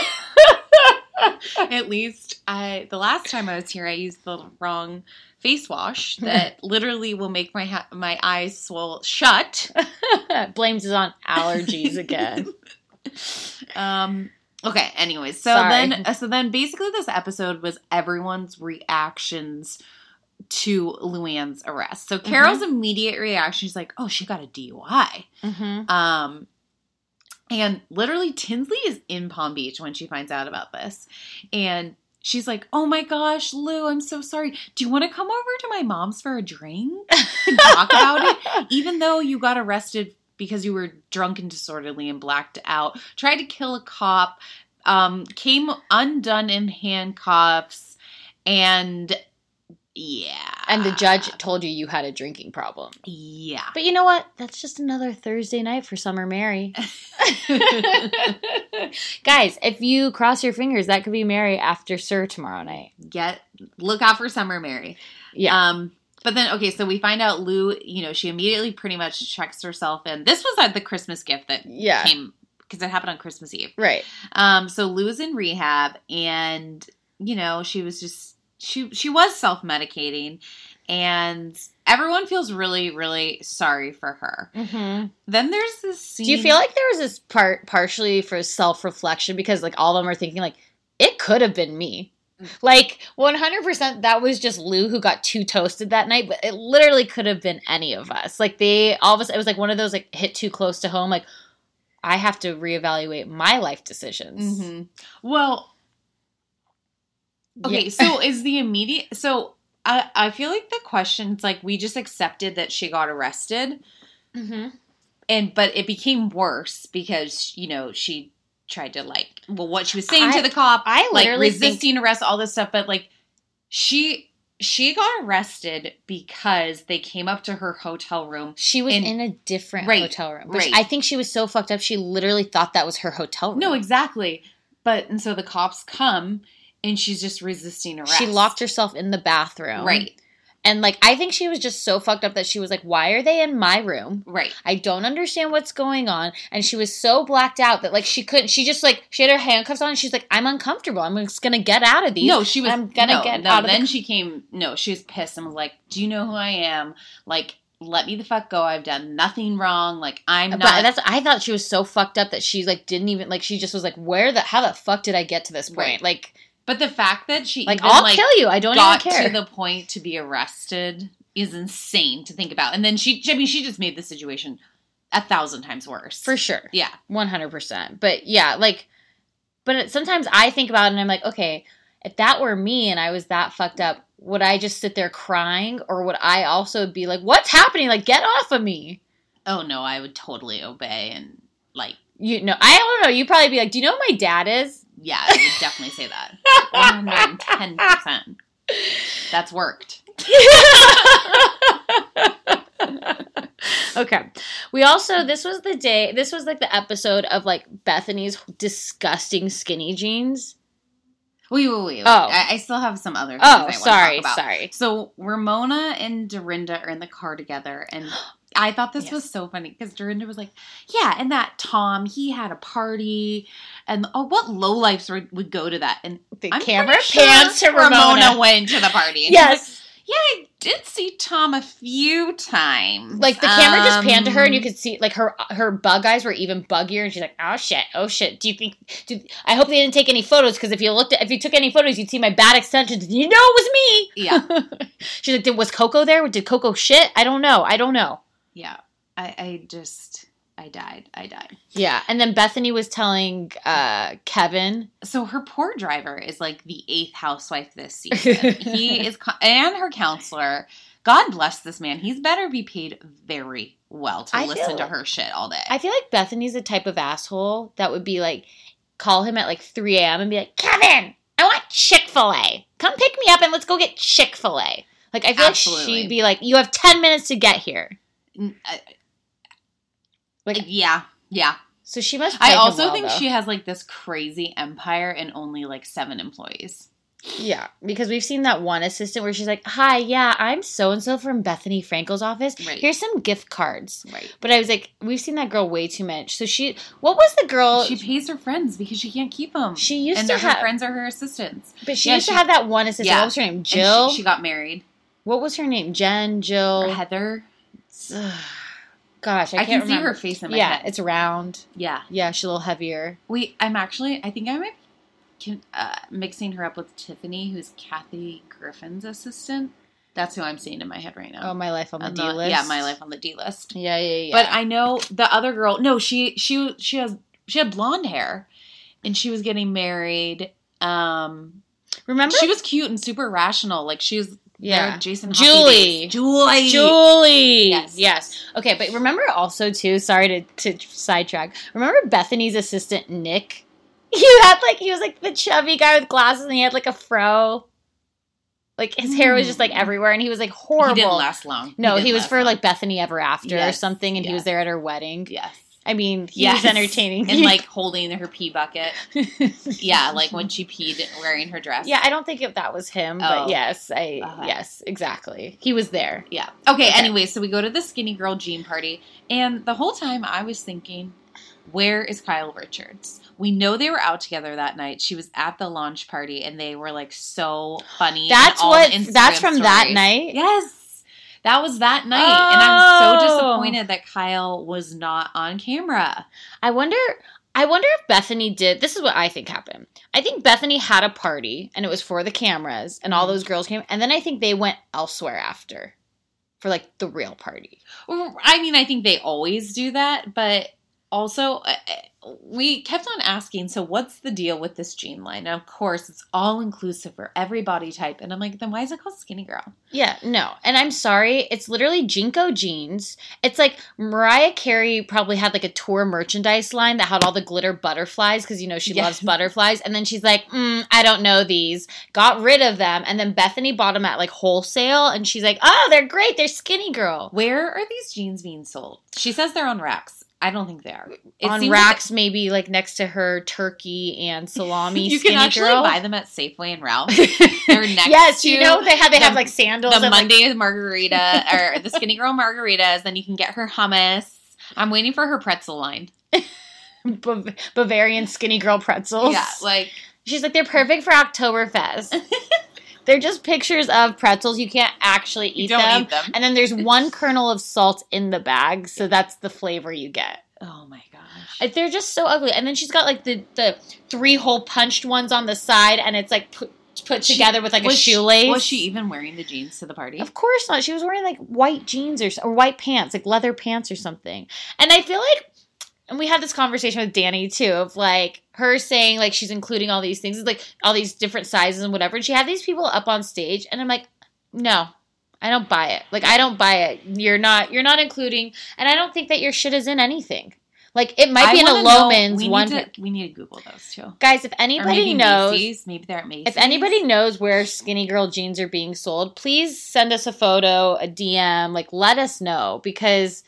At least the last time I was here, I used the wrong face wash that literally will make my eyes swell shut. Blames it on allergies again. Okay, anyways, so then basically this episode was everyone's reactions to Luann's arrest. So Carol's immediate reaction is like, oh, she got a DUI. Mm-hmm. And literally Tinsley is in Palm Beach when she finds out about this. And she's like, oh my gosh, Lou, I'm so sorry. Do you want to come over to my mom's for a drink and talk about it? Even though you got arrested because you were drunk and disorderly and blacked out, tried to kill a cop, came undone in handcuffs, and yeah. And the judge told you had a drinking problem. Yeah. But you know what? That's just another Thursday night for Summer Mary. Guys, if you cross your fingers, that could be Mary after Sir tomorrow night. Look out for Summer Mary. Yeah. But then, okay, so we find out Lou, she immediately pretty much checks herself in. This was the Christmas gift that came, because it happened on Christmas Eve. Right. So Lou's in rehab, and, she was just, she was self-medicating, and everyone feels really, really sorry for her. Mm-hmm. Then there's this scene. Do you feel like there was this part partially for self-reflection, because, like, all of them are thinking, like, it could have been me. Like, 100% that was just Lou who got too toasted that night, but it literally could have been any of us. Like, it was like one of those, like, hit too close to home, like, I have to reevaluate my life decisions. Mm-hmm. Well, okay, so is the immediate... So, I feel like the question's like, we just accepted that she got arrested, but it became worse because, she tried to, like, what she was saying to the cop, resisting arrest, all this stuff, but, like, she got arrested because they came up to her hotel room. She was in a different hotel room. But I think she was so fucked up, she literally thought that was her hotel room. No, exactly. And so the cops come, and she's just resisting arrest. She locked herself in the bathroom. Right. And, like, I think she was just so fucked up that she was like, why are they in my room? Right. I don't understand what's going on. And she was so blacked out that, like, she just, like, she had her handcuffs on and she's like, I'm uncomfortable. I'm just going to get out of these. No, she was. I'm going to get out of Then she came, she was pissed and was like, do you know who I am? Like, let me the fuck go. I've done nothing wrong. Like, I'm not. But I thought she was so fucked up that she, like, didn't even, like, she just was like, how the fuck did I get to this point? Right. Like. But the fact that she like, I'll kill you. I don't even care. Got to the point to be arrested is insane to think about. And then she just made the situation 1,000 times worse. For sure. Yeah. 100%. But yeah, like, sometimes I think about it and I'm like, okay, if that were me and I was that fucked up, would I just sit there crying, or would I also be like, what's happening? Like, get off of me. Oh no, I would totally obey and like. I don't know. You'd probably be like, do you know who my dad is? Yeah, I would definitely say that. 110%. That's worked. Okay. We also, this was like the episode of, like, Bethany's disgusting skinny jeans. Wait. Oh. I still have some other things I want to talk about. Sorry. So Ramona and Dorinda are in the car together, and I thought this was so funny because Dorinda was like, yeah, and that Tom, he had a party, and what lowlifes would go to that? And the camera pans to Ramona went to the party. And yes. Yeah, I did see Tom a few times. Like, the camera just panned to her, and you could see, like, her bug eyes were even buggier, and she's like, oh shit. I hope they didn't take any photos, because if you took any photos, you'd see my bad extensions, and you know it was me! Yeah. She's like, was Coco there? Did Coco shit? I don't know. Yeah. I died. Yeah, and then Bethany was telling Kevin. So her poor driver is like the 8th housewife this season. He is, and her counselor. God bless this man. He's better be paid very well to listen to her shit all day. I feel like Bethany's the type of asshole that would be like, call him at like 3 a.m. and be like, Kevin, I want Chick-fil-A. Come pick me up and let's go get Chick-fil-A. Like, I feel Absolutely. like she'd be like, you have 10 minutes to get here. Like, Yeah. so she must I pay him also well, think though. she has like this crazy empire and only like 7 employees. Yeah, because we've seen that one assistant where she's like, hi, yeah, I'm so-and-so from Bethany Frankel's office. Right. Here's some gift cards. Right. But I was like, we've seen that girl way too much. So what was the girl? She pays her friends because she can't keep them. She used and to her have- friends are her assistants. But she Yeah, used to have that one assistant. yeah. What was her name? And Jill? She got married. What was her name? Jen, Jill. Or Heather. Gosh, I I can't can see remember. her face in my Yeah, head. it's round. Yeah. Yeah, she's a little heavier. Wait, I think I might be mixing her up with Tiffany, who's Kathy Griffin's assistant. That's who I'm seeing in my head right now. Oh, My Life on the On D list. Yeah, My Life on the D list. Yeah. But I know the other girl. No, she had blonde hair, and she was getting married. remember? She was cute and super rational. Like she was. Yeah. Jason. Julie. Julie. Yes. Okay, but remember also too. Sorry to sidetrack. Remember Bethany's assistant Nick? He was like the chubby guy with glasses, and he had like a fro. Like his hair was just like everywhere, and he was like horrible. He didn't last long. No, didn't he was last for long. like Bethany Ever After or Yes, something, and he was yes. there at her wedding. Yes. I mean, he was entertaining. And like holding her pee bucket. Yeah, like when she peed wearing her dress. Yeah, I don't think that was him, but Oh. yes, yes, exactly. He was there. Yeah. Okay, anyway, so we go to the skinny girl jean party, and the whole time I was thinking, where is Kyle Richards? We know they were out together that night. She was at the launch party, and they were like so funny. That's in all what. the Instagram That's from that stories. night. Yes. That was that night, and I'm so Oh. disappointed that Kyle was not on camera. I wonder if Bethany did. This is what I think happened. I think Bethany had a party, and it was for the cameras, and all those girls came, and then I think they went elsewhere after, for like the real party. Well, I mean, I think they always do that, but also we kept on asking, so what's the deal with this jean line? And of course, it's all inclusive for every body type. And I'm like, then why is it called Skinny Girl? Yeah, no. And I'm sorry, it's literally Jinko jeans. It's like Mariah Carey probably had like a tour merchandise line that had all the glitter butterflies because, you know, she loves butterflies. And then she's like, I don't know these. Got rid of them. And then Bethany bought them at like wholesale. And she's like, oh, they're great. They're Skinny Girl. Where are these jeans being sold? She says they're on racks. I don't think they are. It On seems racks, maybe like next to her turkey and salami. you Skinny can actually Girl. buy them at Safeway and Ralph's. They're next Yes, to you know they have the- like sandals. the and, like, Monday margarita or the Skinny Girl margaritas. Then you can get her hummus. I'm waiting for her pretzel line. Bavarian Skinny Girl pretzels. Yeah, like She's like, they're perfect for Oktoberfest. They're just pictures of pretzels. You can't actually eat don't them. eat them. And then there's one kernel of salt in the bag, so that's the flavor you get. oh my gosh. They're just so ugly. And then she's got like the 3-hole punched ones on the side, and it's like put together with like a shoelace. Was she even wearing the jeans to the party? Of course not. She was wearing like white jeans or white pants, like leather pants or something. And I feel like, and we had this conversation with Danny too, of like her saying like she's including all these things, like all these different sizes and whatever. And she had these people up on stage, and I'm like, no, I don't buy it. Like, I don't buy it. You're not including, and I don't think that your shit is in anything. Like, it might be in a Loman's one. We need to Google those too. Guys, if Or anybody maybe knows, Macy's. Maybe they're at Macy's. if anybody knows where Skinny Girl jeans are being sold, please send us a photo, a DM, like let us know, because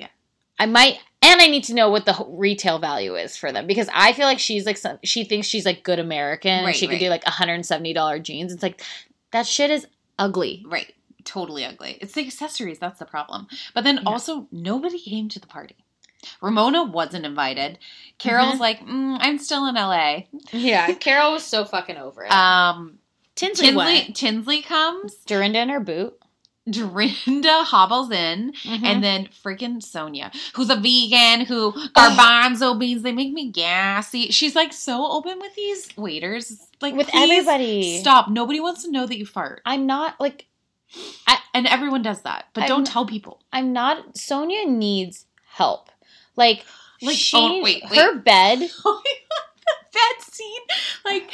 I might, and I need to know what the retail value is for them, because I feel like she's like, she thinks she's like good American, and she could do like $170 jeans. It's like, that shit is ugly. Right. Totally ugly. It's the accessories. That's the problem. But then also, nobody came to the party. Ramona wasn't invited. Carol's like, I'm still in LA. Yeah, Carol was so fucking over it. Tinsley went. Tinsley comes. Dorinda in her boot. Dorinda hobbles in, and then freaking Sonia, who's a vegan, who garbanzo beans, they make me gassy. She's like so open with these waiters. It's like, With please everybody. stop. Nobody wants to know that you fart. I'm not like, And everyone does that, but don't tell people. I'm not, Sonia needs help. Like she, wait. her bed, That scene, like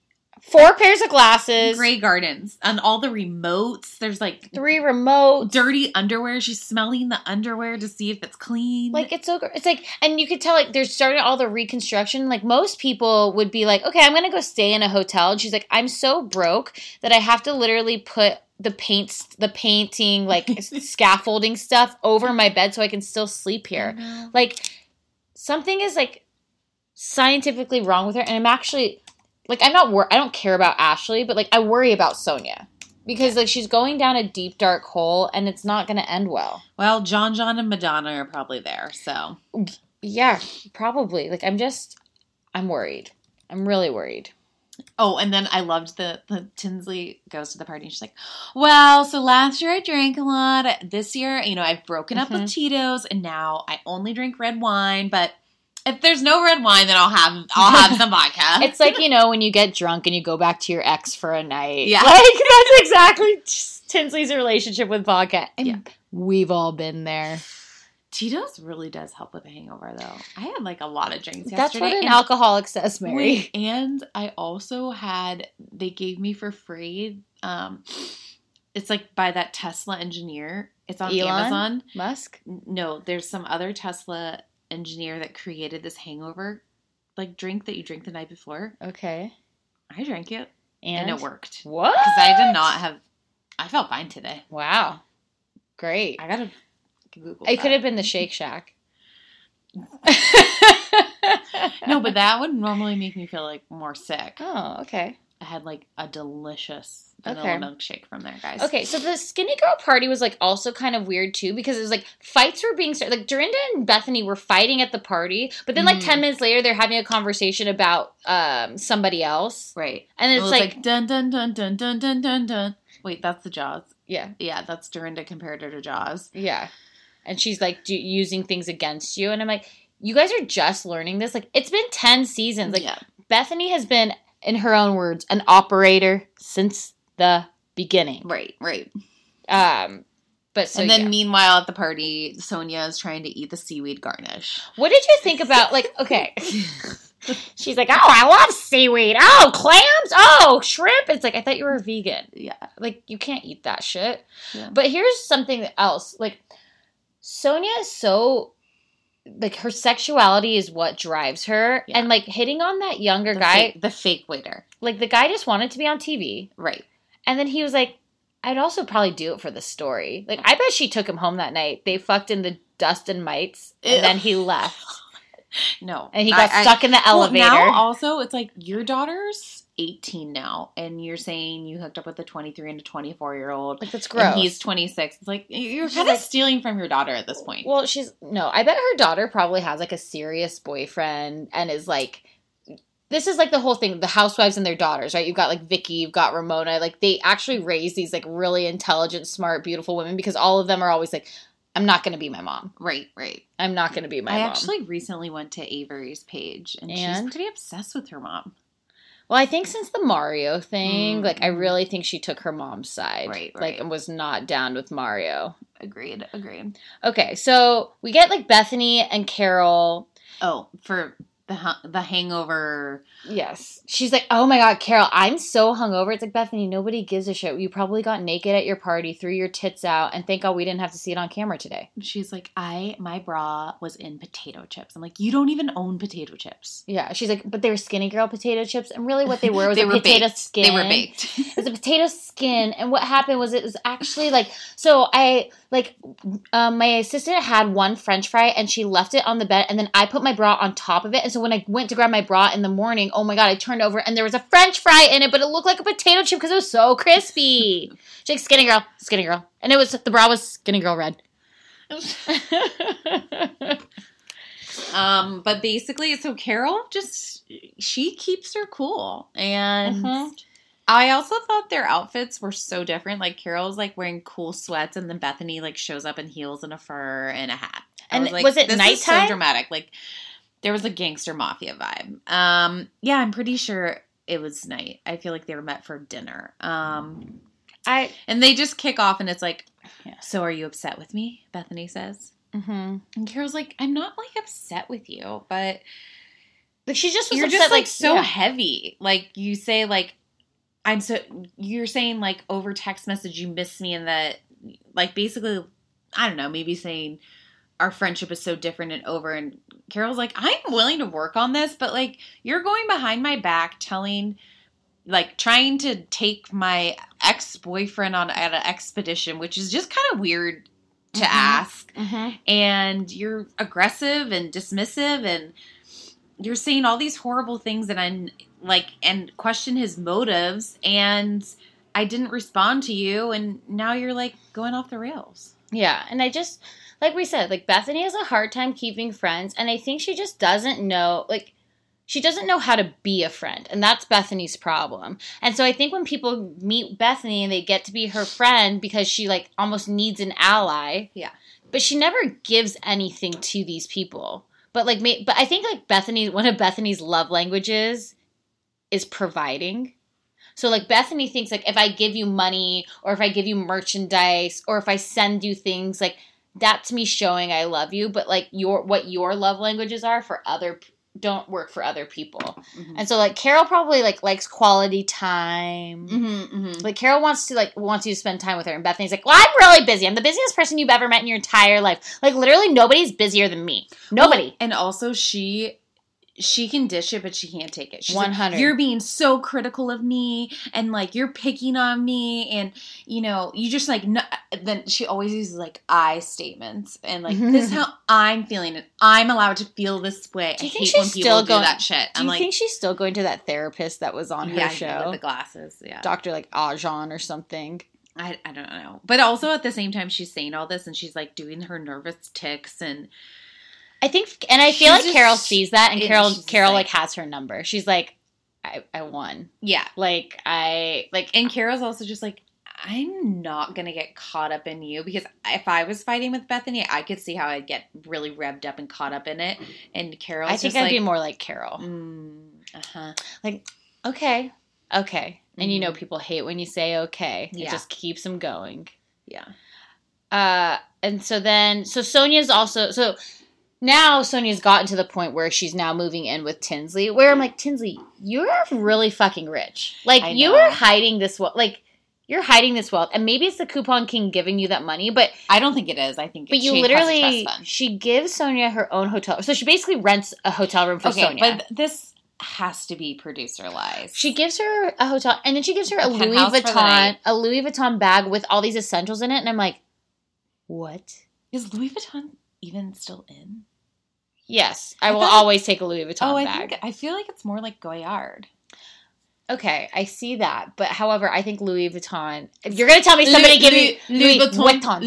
4 pairs of glasses, Grey Gardens, and all the remotes. There's like 3 remotes. dirty underwear. She's smelling the underwear to see if it's clean. Like, it's so, it's like, and you could tell, like, they're starting all the reconstruction. Like, most people would be like, okay, I'm going to go stay in a hotel. And she's like, I'm so broke that I have to literally put the painting, like scaffolding stuff over my bed so I can still sleep here. Like something is like scientifically wrong with her. And I'm actually like, I don't care about Ashley, but like I worry about Sonia because like she's going down a deep, dark hole and it's not going to end well. Well, John and Madonna are probably there. So yeah, probably. Like I'm worried. I'm really worried. Oh, and then I loved the Tinsley goes to the party and she's like, well, so last year I drank a lot. This year, I've broken up with Tito's and now I only drink red wine. But if there's no red wine, then I'll have some vodka. It's like, when you get drunk and you go back to your ex for a night. Yeah. Like, that's exactly Tinsley's relationship with vodka. And we've all been there. Tito's really does help with a hangover, though. I had like a lot of drinks yesterday. That's what an alcoholic says, Mary. Wait, and I also they gave me for free, it's like by that Tesla engineer. It's on Amazon. Musk? No, there's some other Tesla engineer that created this hangover like drink that you drink the night before. Okay. I drank it. And it worked. What? Because I felt fine today. Wow. Great. I gotta Google it could have been the Shake Shack. No, but that would normally make me feel like more sick. Oh, okay. I had like a delicious vanilla milkshake from there, guys. Okay, so the Skinny Girl party was like also kind of weird too because it was like fights were being started. Like Dorinda and Bethany were fighting at the party, but then like 10 minutes later they're having a conversation about somebody else. Right. And it's like dun dun dun dun dun dun dun dun. Wait, that's the Jaws. Yeah. Yeah, that's Dorinda compared her to Jaws. Yeah. And she's like using things against you. And I'm like, you guys are just learning this. Like, it's been 10 seasons. Like, Bethany has been, in her own words, an operator since the beginning. Right. But so, and then meanwhile at the party, Sonia is trying to eat the seaweed garnish. What did you think about, like, okay. She's like, oh, I love seaweed. Oh, clams. Oh, shrimp. It's like, I thought you were a vegan. Yeah. Like, you can't eat that shit. Yeah. But here's something else. Like, Sonia is so, like, her sexuality is what drives her. Yeah. And, like, hitting on that younger guy. The fake waiter. Like, the guy just wanted to be on TV. Right. And then he was like, I'd also probably do it for the story. Like, I bet she took him home that night. They fucked in the dust and mites. And then he left. No. And he got stuck in the elevator. Well, now also, it's like, your daughter's 18 now, and you're saying you hooked up with a 23 and a 24-year-old. Like, that's gross. And he's 26. It's like, you're kind of stealing from your daughter at this point. Well, I bet her daughter probably has, like, a serious boyfriend and is, like, this is, like, the whole thing, the housewives and their daughters, right? You've got, like, Vicky, you've got Ramona. Like, they actually raise these, like, really intelligent, smart, beautiful women because all of them are always like, I'm not going to be my mom. Right. I'm not going to be my mom. I actually recently went to Avery's page, and she's pretty obsessed with her mom. Well, I think since the Mario thing, like, I really think she took her mom's side. Right. Like, and was not down with Mario. Agreed. Okay, so we get, like, Bethany and Carol. Oh, for the hangover. Yes. She's like, oh my God, Carol, I'm so hungover. It's like, Bethany, nobody gives a shit. You probably got naked at your party, threw your tits out, and thank God we didn't have to see it on camera today. She's like, my bra was in potato chips. I'm like, you don't even own potato chips. Yeah. She's like, but they were Skinny Girl potato chips, and really what they were was a potato skin. They were baked. It was a potato skin, and what happened was it was actually like, so my assistant had one French fry, and she left it on the bed, and then I put my bra on top of it, and so when I went to grab my bra in the morning, oh my God, I turned over and there was a French fry in it, but it looked like a potato chip because it was so crispy. She's like, Skinny Girl. And the bra was Skinny Girl red. But basically, so Carol she keeps her cool. And I also thought their outfits were so different. Like, Carol's like wearing cool sweats, and then Bethany like shows up in heels and a fur and a hat. And was it nighttime? Is so dramatic. Like, there was a gangster mafia vibe. Yeah, I'm pretty sure it was night. I feel like they were met for dinner. And they just kick off, and it's like, so are you upset with me? Bethany says. Mm-hmm. And Carol's like, I'm not like upset with you, but like she just was you're upset, just like so heavy. Like, you say like, you're saying like over text message you miss me, and that like basically, I don't know, maybe saying our friendship is so different and over. And Carol's like, I'm willing to work on this, but like, you're going behind my back trying to take my ex-boyfriend at an expedition, which is just kind of weird to ask. Mm-hmm. And you're aggressive and dismissive, and you're saying all these horrible things, and and question his motives, and I didn't respond to you, and now you're like going off the rails. Yeah, and I just, like we said, like Bethany has a hard time keeping friends, and I think she just doesn't know, like, she doesn't know how to be a friend, and that's Bethany's problem. And so I think when people meet Bethany and they get to be her friend because she, like, almost needs an ally. Yeah. But she never gives anything to these people. But, like, but I think, like, Bethany, one of Bethany's love languages is providing. So, like, Bethany thinks, like, if I give you money or if I give you merchandise or if I send you things, like, that's me showing I love you. But, like, what your love languages are for don't work for other people. Mm-hmm. And so, like, Carol probably, like, likes quality time. Mm-hmm, mm-hmm. Like, Carol wants you to spend time with her. And Bethany's like, well, I'm really busy. I'm the busiest person you've ever met in your entire life. Like, literally nobody's busier than me. Nobody. Well, and also she can dish it, but she can't take it. She's 100. Like, you're being so critical of me, and, like, you're picking on me, and, you know, you just, like, no. Then she always uses, like, I statements, and, like, this is how I'm feeling, and I'm allowed to feel this way. I hate when people do that shit. Do you think she's still going to that therapist that was on her show? With the glasses, yeah. Dr. like Ajan or something. I don't know. But also at the same time, she's saying all this, and she's, like, doing her nervous tics, and I think, and I feel like Carol sees that, and Carol like has her number. She's like, I won. Yeah. And Carol's also just like, I'm not going to get caught up in you, because if I was fighting with Bethany, I could see how I'd get really revved up and caught up in it. And Carol's I think just I'd be more like Carol. Like, okay. And you know, people hate when you say okay. It just keeps them going. Yeah. And so Sonia's also, now Sonia's gotten to the point where she's now moving in with Tinsley, where I'm like, Tinsley, you're really fucking rich. Like, you are hiding this wealth. Like, you're hiding this wealth. And maybe it's the Coupon King giving you that money, but I don't think it is. I think you literally, she gives Sonia her own hotel. So she basically rents a hotel room for Sonia. But this has to be producer lies. She gives her a hotel, and then she gives her a Louis Vuitton bag with all these essentials in it. And I'm like, what? Is Louis Vuitton even still in? Yes, I will always take a Louis Vuitton bag. I feel like it's more like Goyard. Okay, I see that. But however, I think Louis Vuitton... If you're going to tell me somebody gave me Louis Vuitton.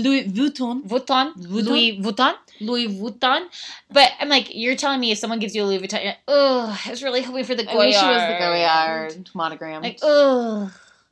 Louis Vuitton. But I'm like, you're telling me if someone gives you a Louis Vuitton, you're like, ugh, I was really hoping for the Goyard. I wish it was the Goyard monogram. Like, ugh.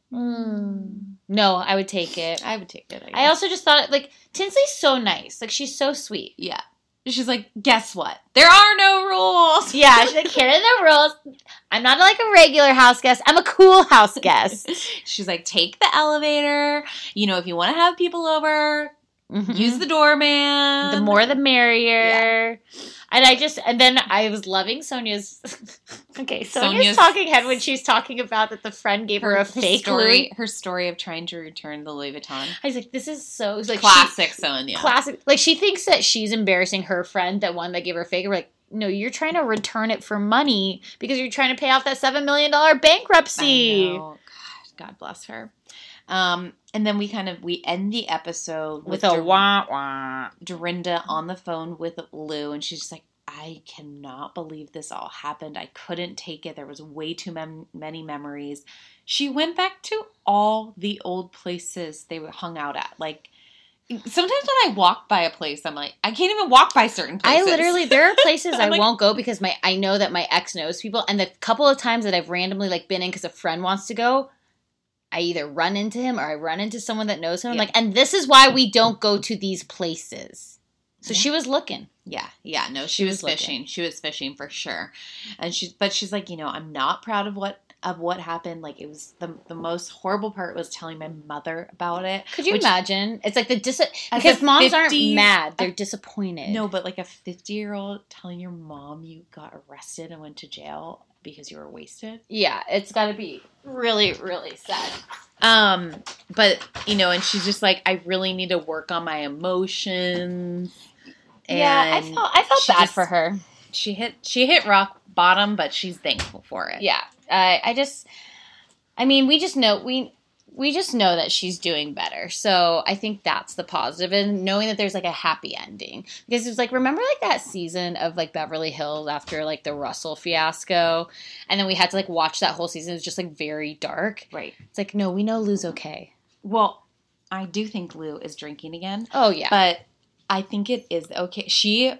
No, I would take it. I would take it. I also just thought, like, Tinsley's so nice. Like, she's so sweet. Yeah. She's like, guess what? There are no rules. Yeah, she's like, here are the rules. I'm not like a regular house guest. I'm a cool house guest. She's like, take the elevator. You know, if you want to have people over, use the doorman. The more the merrier. Yeah. And then I was loving Sonia's Sonia's talking head when she's talking about that the friend gave her a fake Louis. Her story of trying to return the Louis Vuitton. I was like, this is so like classic Sonia. Classic. Like, she thinks that she's embarrassing her friend, that one that gave her a fake. We're like, no, you're trying to return it for money because you're trying to pay off that $7 million bankruptcy. I know. God bless her. And then we end the episode with a wah-wah. Dorinda on the phone with Lou, and she's just like, I cannot believe this all happened. I couldn't take it. There was way too many memories. She went back to all the old places they hung out at. Like, sometimes when I walk by a place, I'm like, I can't even walk by certain places. There are places I won't go because I know that my ex knows people, and the couple of times that I've randomly, like, been in because a friend wants to go, I either run into him or I run into someone that knows him. Yeah. Like, and this is why we don't go to these places. So she was looking. Yeah. No, she was fishing. Looking. She was fishing for sure. And she's like, you know, I'm not proud of what happened. Like, it was the most horrible part was telling my mother about it. Could you imagine? It's like because moms aren't mad, they're disappointed. No, but like a 50-year-old telling your mom you got arrested and went to jail because you were wasted. Yeah, it's got to be really, really sad. But, you know, and she's just like, I really need to work on my emotions. And yeah, I felt bad for her. She hit rock bottom, but she's thankful for it. Yeah. We just know we just know that she's doing better. So I think that's the positive, and knowing that there's like a happy ending. Because it's like, remember like that season of like Beverly Hills after like the Russell fiasco, and then we had to like watch that whole season. It was just like very dark. Right. It's like, no, we know Lou's okay. Well, I do think Lou is drinking again. Oh yeah. But I think it is okay. She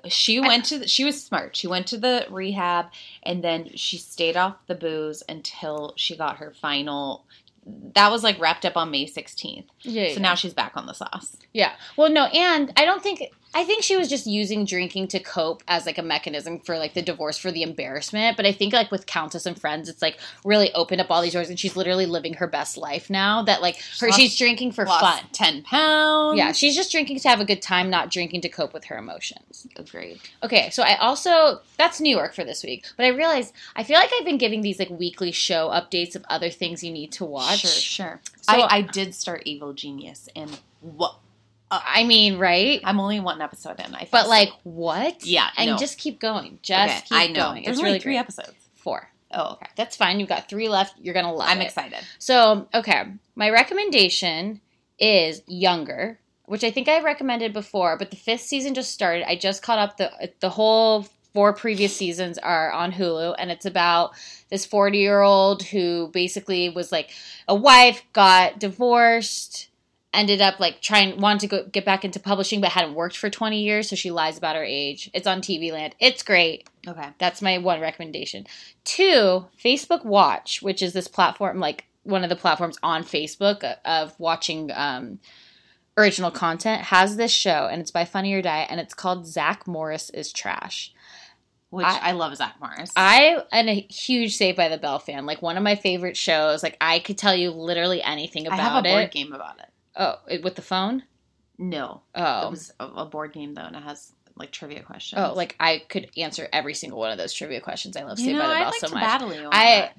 was smart. She went to the rehab, and then she stayed off the booze until she got her final. That was like wrapped up on May 16th. Yeah. So now she's back on the sauce. Yeah. Well, no, and I think she was just using drinking to cope as like a mechanism for like the divorce, for the embarrassment. But I think like with Countess and Friends, it's like really opened up all these doors, and she's literally living her best life now. That like she's drinking for fun. 10 pounds. Yeah, she's just drinking to have a good time, not drinking to cope with her emotions. Agreed. Okay, so that's New York for this week. But I realized, I feel like I've been giving these like weekly show updates of other things you need to watch. Sure. So I did start Evil Genius, and what? I mean, right? I'm only one episode in. But like, what? Yeah, and no. Just keep going. I Keep know. going. There's It's only really 3 great. episodes. 4. Oh, okay. That's fine. You've got 3 left. You're gonna love it. I'm excited. So, okay, my recommendation is Younger, which I think I recommended before, but the 5th season just started. I just caught up. The whole 4 previous seasons are on Hulu, and it's about this 40-year-old who basically was like a wife, got divorced, ended up like wanted to get back into publishing, but hadn't worked for 20 years, so she lies about her age. It's on TV Land. It's great. Okay. That's my one recommendation. 2, Facebook Watch, which is this platform, like one of the platforms on Facebook of watching original content, has this show, and it's by Funny or Die, and it's called Zach Morris is Trash. Which I love Zach Morris. I am a huge Saved by the Bell fan. Like, one of my favorite shows. Like, I could tell you literally anything about it. I have a board game about it. Oh, with the phone? No. Oh. It was a board game, though, and it has, like, trivia questions. Oh, like, I could answer every single one of those trivia questions. I love Saved by the Bell I'd like so to much. battle you on that.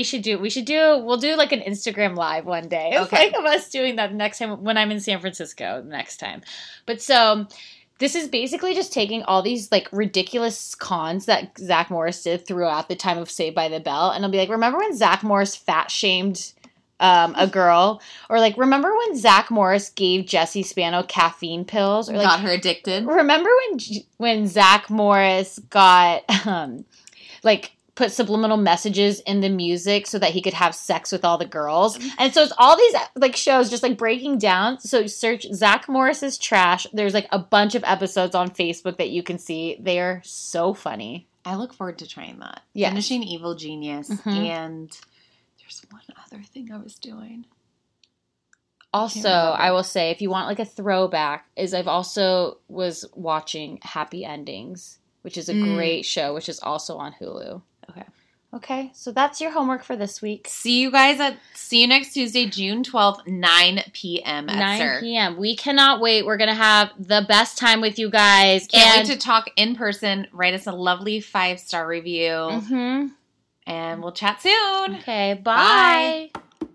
We'll do like an Instagram live one day. It's Okay. like of us doing that next time when I'm in San Francisco next time. But so this is basically just taking all these like ridiculous cons that Zach Morris did throughout the time of Saved by the Bell, and I'll be like, remember when Zach Morris fat shamed a girl, or like remember when Zach Morris gave Jessie Spano caffeine pills, or like got her addicted. remember when Zach Morris got like put subliminal messages in the music so that he could have sex with all the girls. And so it's all these like shows just like breaking down. So search Zach Morris's Trash. There's like a bunch of episodes on Facebook that you can see. They are so funny. I look forward to trying that. Yes. Finishing Evil Genius, Mhm. and there's one other thing I was doing. Also, I will say, if you want like a throwback, is I've also was watching Happy Endings, which is a great show, which is also on Hulu. Okay, so that's your homework for this week. See you next Tuesday, June 12th, 9 p.m. at 9 SIR. p.m. We cannot wait. We're going to have the best time with you guys. Can't wait to talk in person. Write us a lovely 5-star review. Mm-hmm. And we'll chat soon. Okay, bye.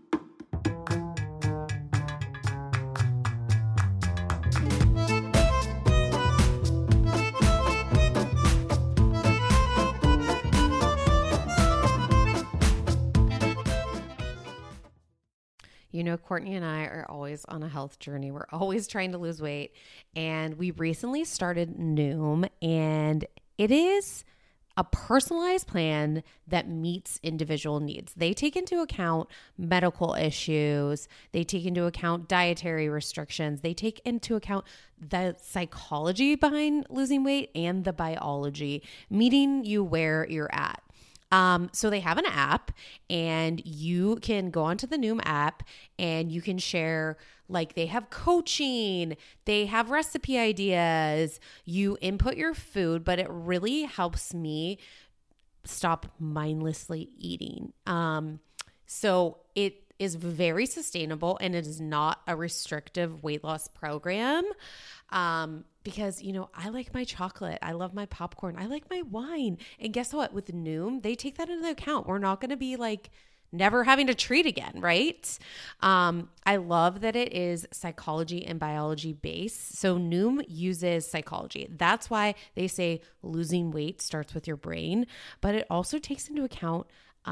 You know, Courtney and I are always on a health journey. We're always trying to lose weight. And we recently started Noom, and it is a personalized plan that meets individual needs. They take into account medical issues. They take into account dietary restrictions. They take into account the psychology behind losing weight and the biology, meeting you where you're at. So they have an app, and you can go onto the Noom app and you can share, like, they have coaching, they have recipe ideas, you input your food, but it really helps me stop mindlessly eating. So it is very sustainable, and it is not a restrictive weight loss program. Because, you know, I like my chocolate. I love my popcorn. I like my wine. And guess what? With Noom, they take that into account. We're not going to be like never having to treat again, right? I love that it is psychology and biology based. So Noom uses psychology. That's why they say losing weight starts with your brain, but it also takes into account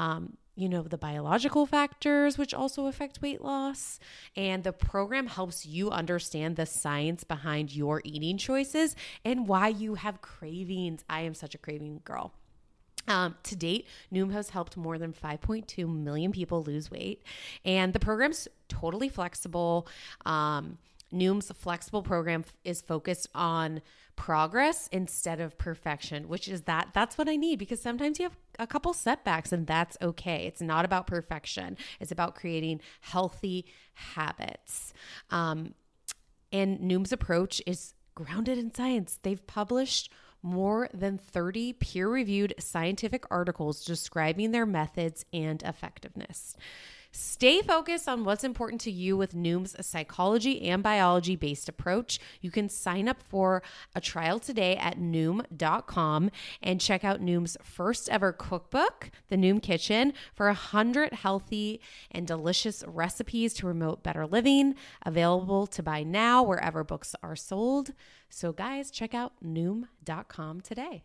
the biological factors, which also affect weight loss. And the program helps you understand the science behind your eating choices and why you have cravings. I am such a craving girl. To date, Noom has helped more than 5.2 million people lose weight, and the program's totally flexible. Noom's flexible program is focused on progress instead of perfection, which is that's what I need, because sometimes you have a couple setbacks and that's okay. It's not about perfection. It's about creating healthy habits. And Noom's approach is grounded in science. They've published more than 30 peer-reviewed scientific articles describing their methods and effectiveness. Stay focused on what's important to you with Noom's psychology and biology-based approach. You can sign up for a trial today at Noom.com and check out Noom's first ever cookbook, The Noom Kitchen, for 100 healthy and delicious recipes to promote better living, available to buy now wherever books are sold. So guys, check out Noom.com today.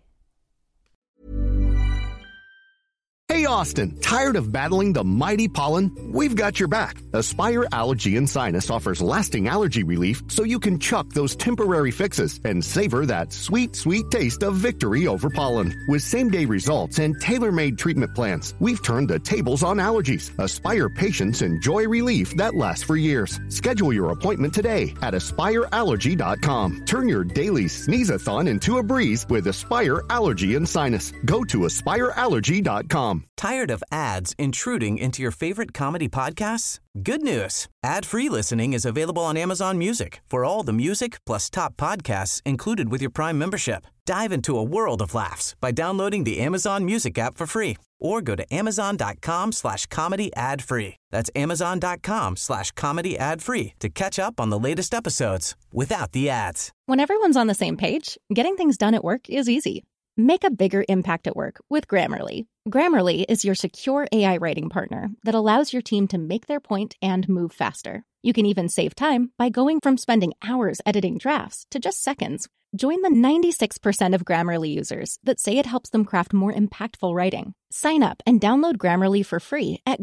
Hey, Austin, tired of battling the mighty pollen? We've got your back. Aspire Allergy and Sinus offers lasting allergy relief so you can chuck those temporary fixes and savor that sweet, sweet taste of victory over pollen. With same-day results and tailor-made treatment plans, we've turned the tables on allergies. Aspire patients enjoy relief that lasts for years. Schedule your appointment today at AspireAllergy.com. Turn your daily sneeze-a-thon into a breeze with Aspire Allergy and Sinus. Go to AspireAllergy.com. Tired of ads intruding into your favorite comedy podcasts? Good news. Ad-free listening is available on Amazon Music for all the music plus top podcasts included with your Prime membership. Dive into a world of laughs by downloading the Amazon Music app for free or go to amazon.com/comedy ad-free. That's amazon.com/comedy ad-free to catch up on the latest episodes without the ads. When everyone's on the same page, getting things done at work is easy. Make a bigger impact at work with Grammarly. Grammarly is your secure AI writing partner that allows your team to make their point and move faster. You can even save time by going from spending hours editing drafts to just seconds. Join the 96% of Grammarly users that say it helps them craft more impactful writing. Sign up and download Grammarly for free at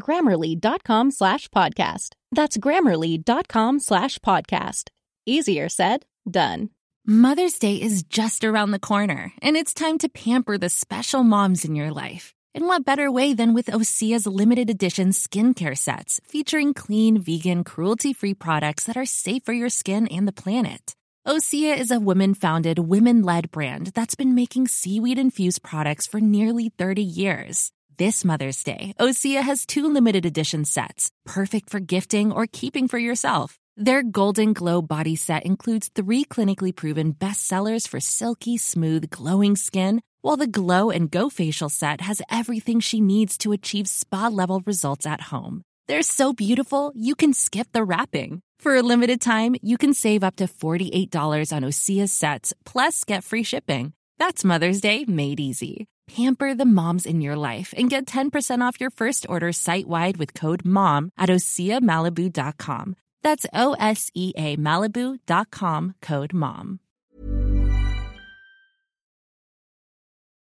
Grammarly.com/podcast. That's Grammarly.com/podcast. Easier said, done. Mother's Day is just around the corner, and it's time to pamper the special moms in your life. And what better way than with Osea's limited edition skincare sets, featuring clean, vegan, cruelty-free products that are safe for your skin and the planet. Osea is a women-founded, women-led brand that's been making seaweed-infused products for nearly 30 years. This Mother's Day, Osea has 2 limited edition sets, perfect for gifting or keeping for yourself. Their Golden Glow body set includes 3 clinically proven bestsellers for silky, smooth, glowing skin, while the Glow and Go facial set has everything she needs to achieve spa-level results at home. They're so beautiful, you can skip the wrapping. For a limited time, you can save up to $48 on Osea sets, plus get free shipping. That's Mother's Day made easy. Pamper the moms in your life and get 10% off your first order site-wide with code MOM at OseaMalibu.com. That's OSEA Malibu.com, code MOM.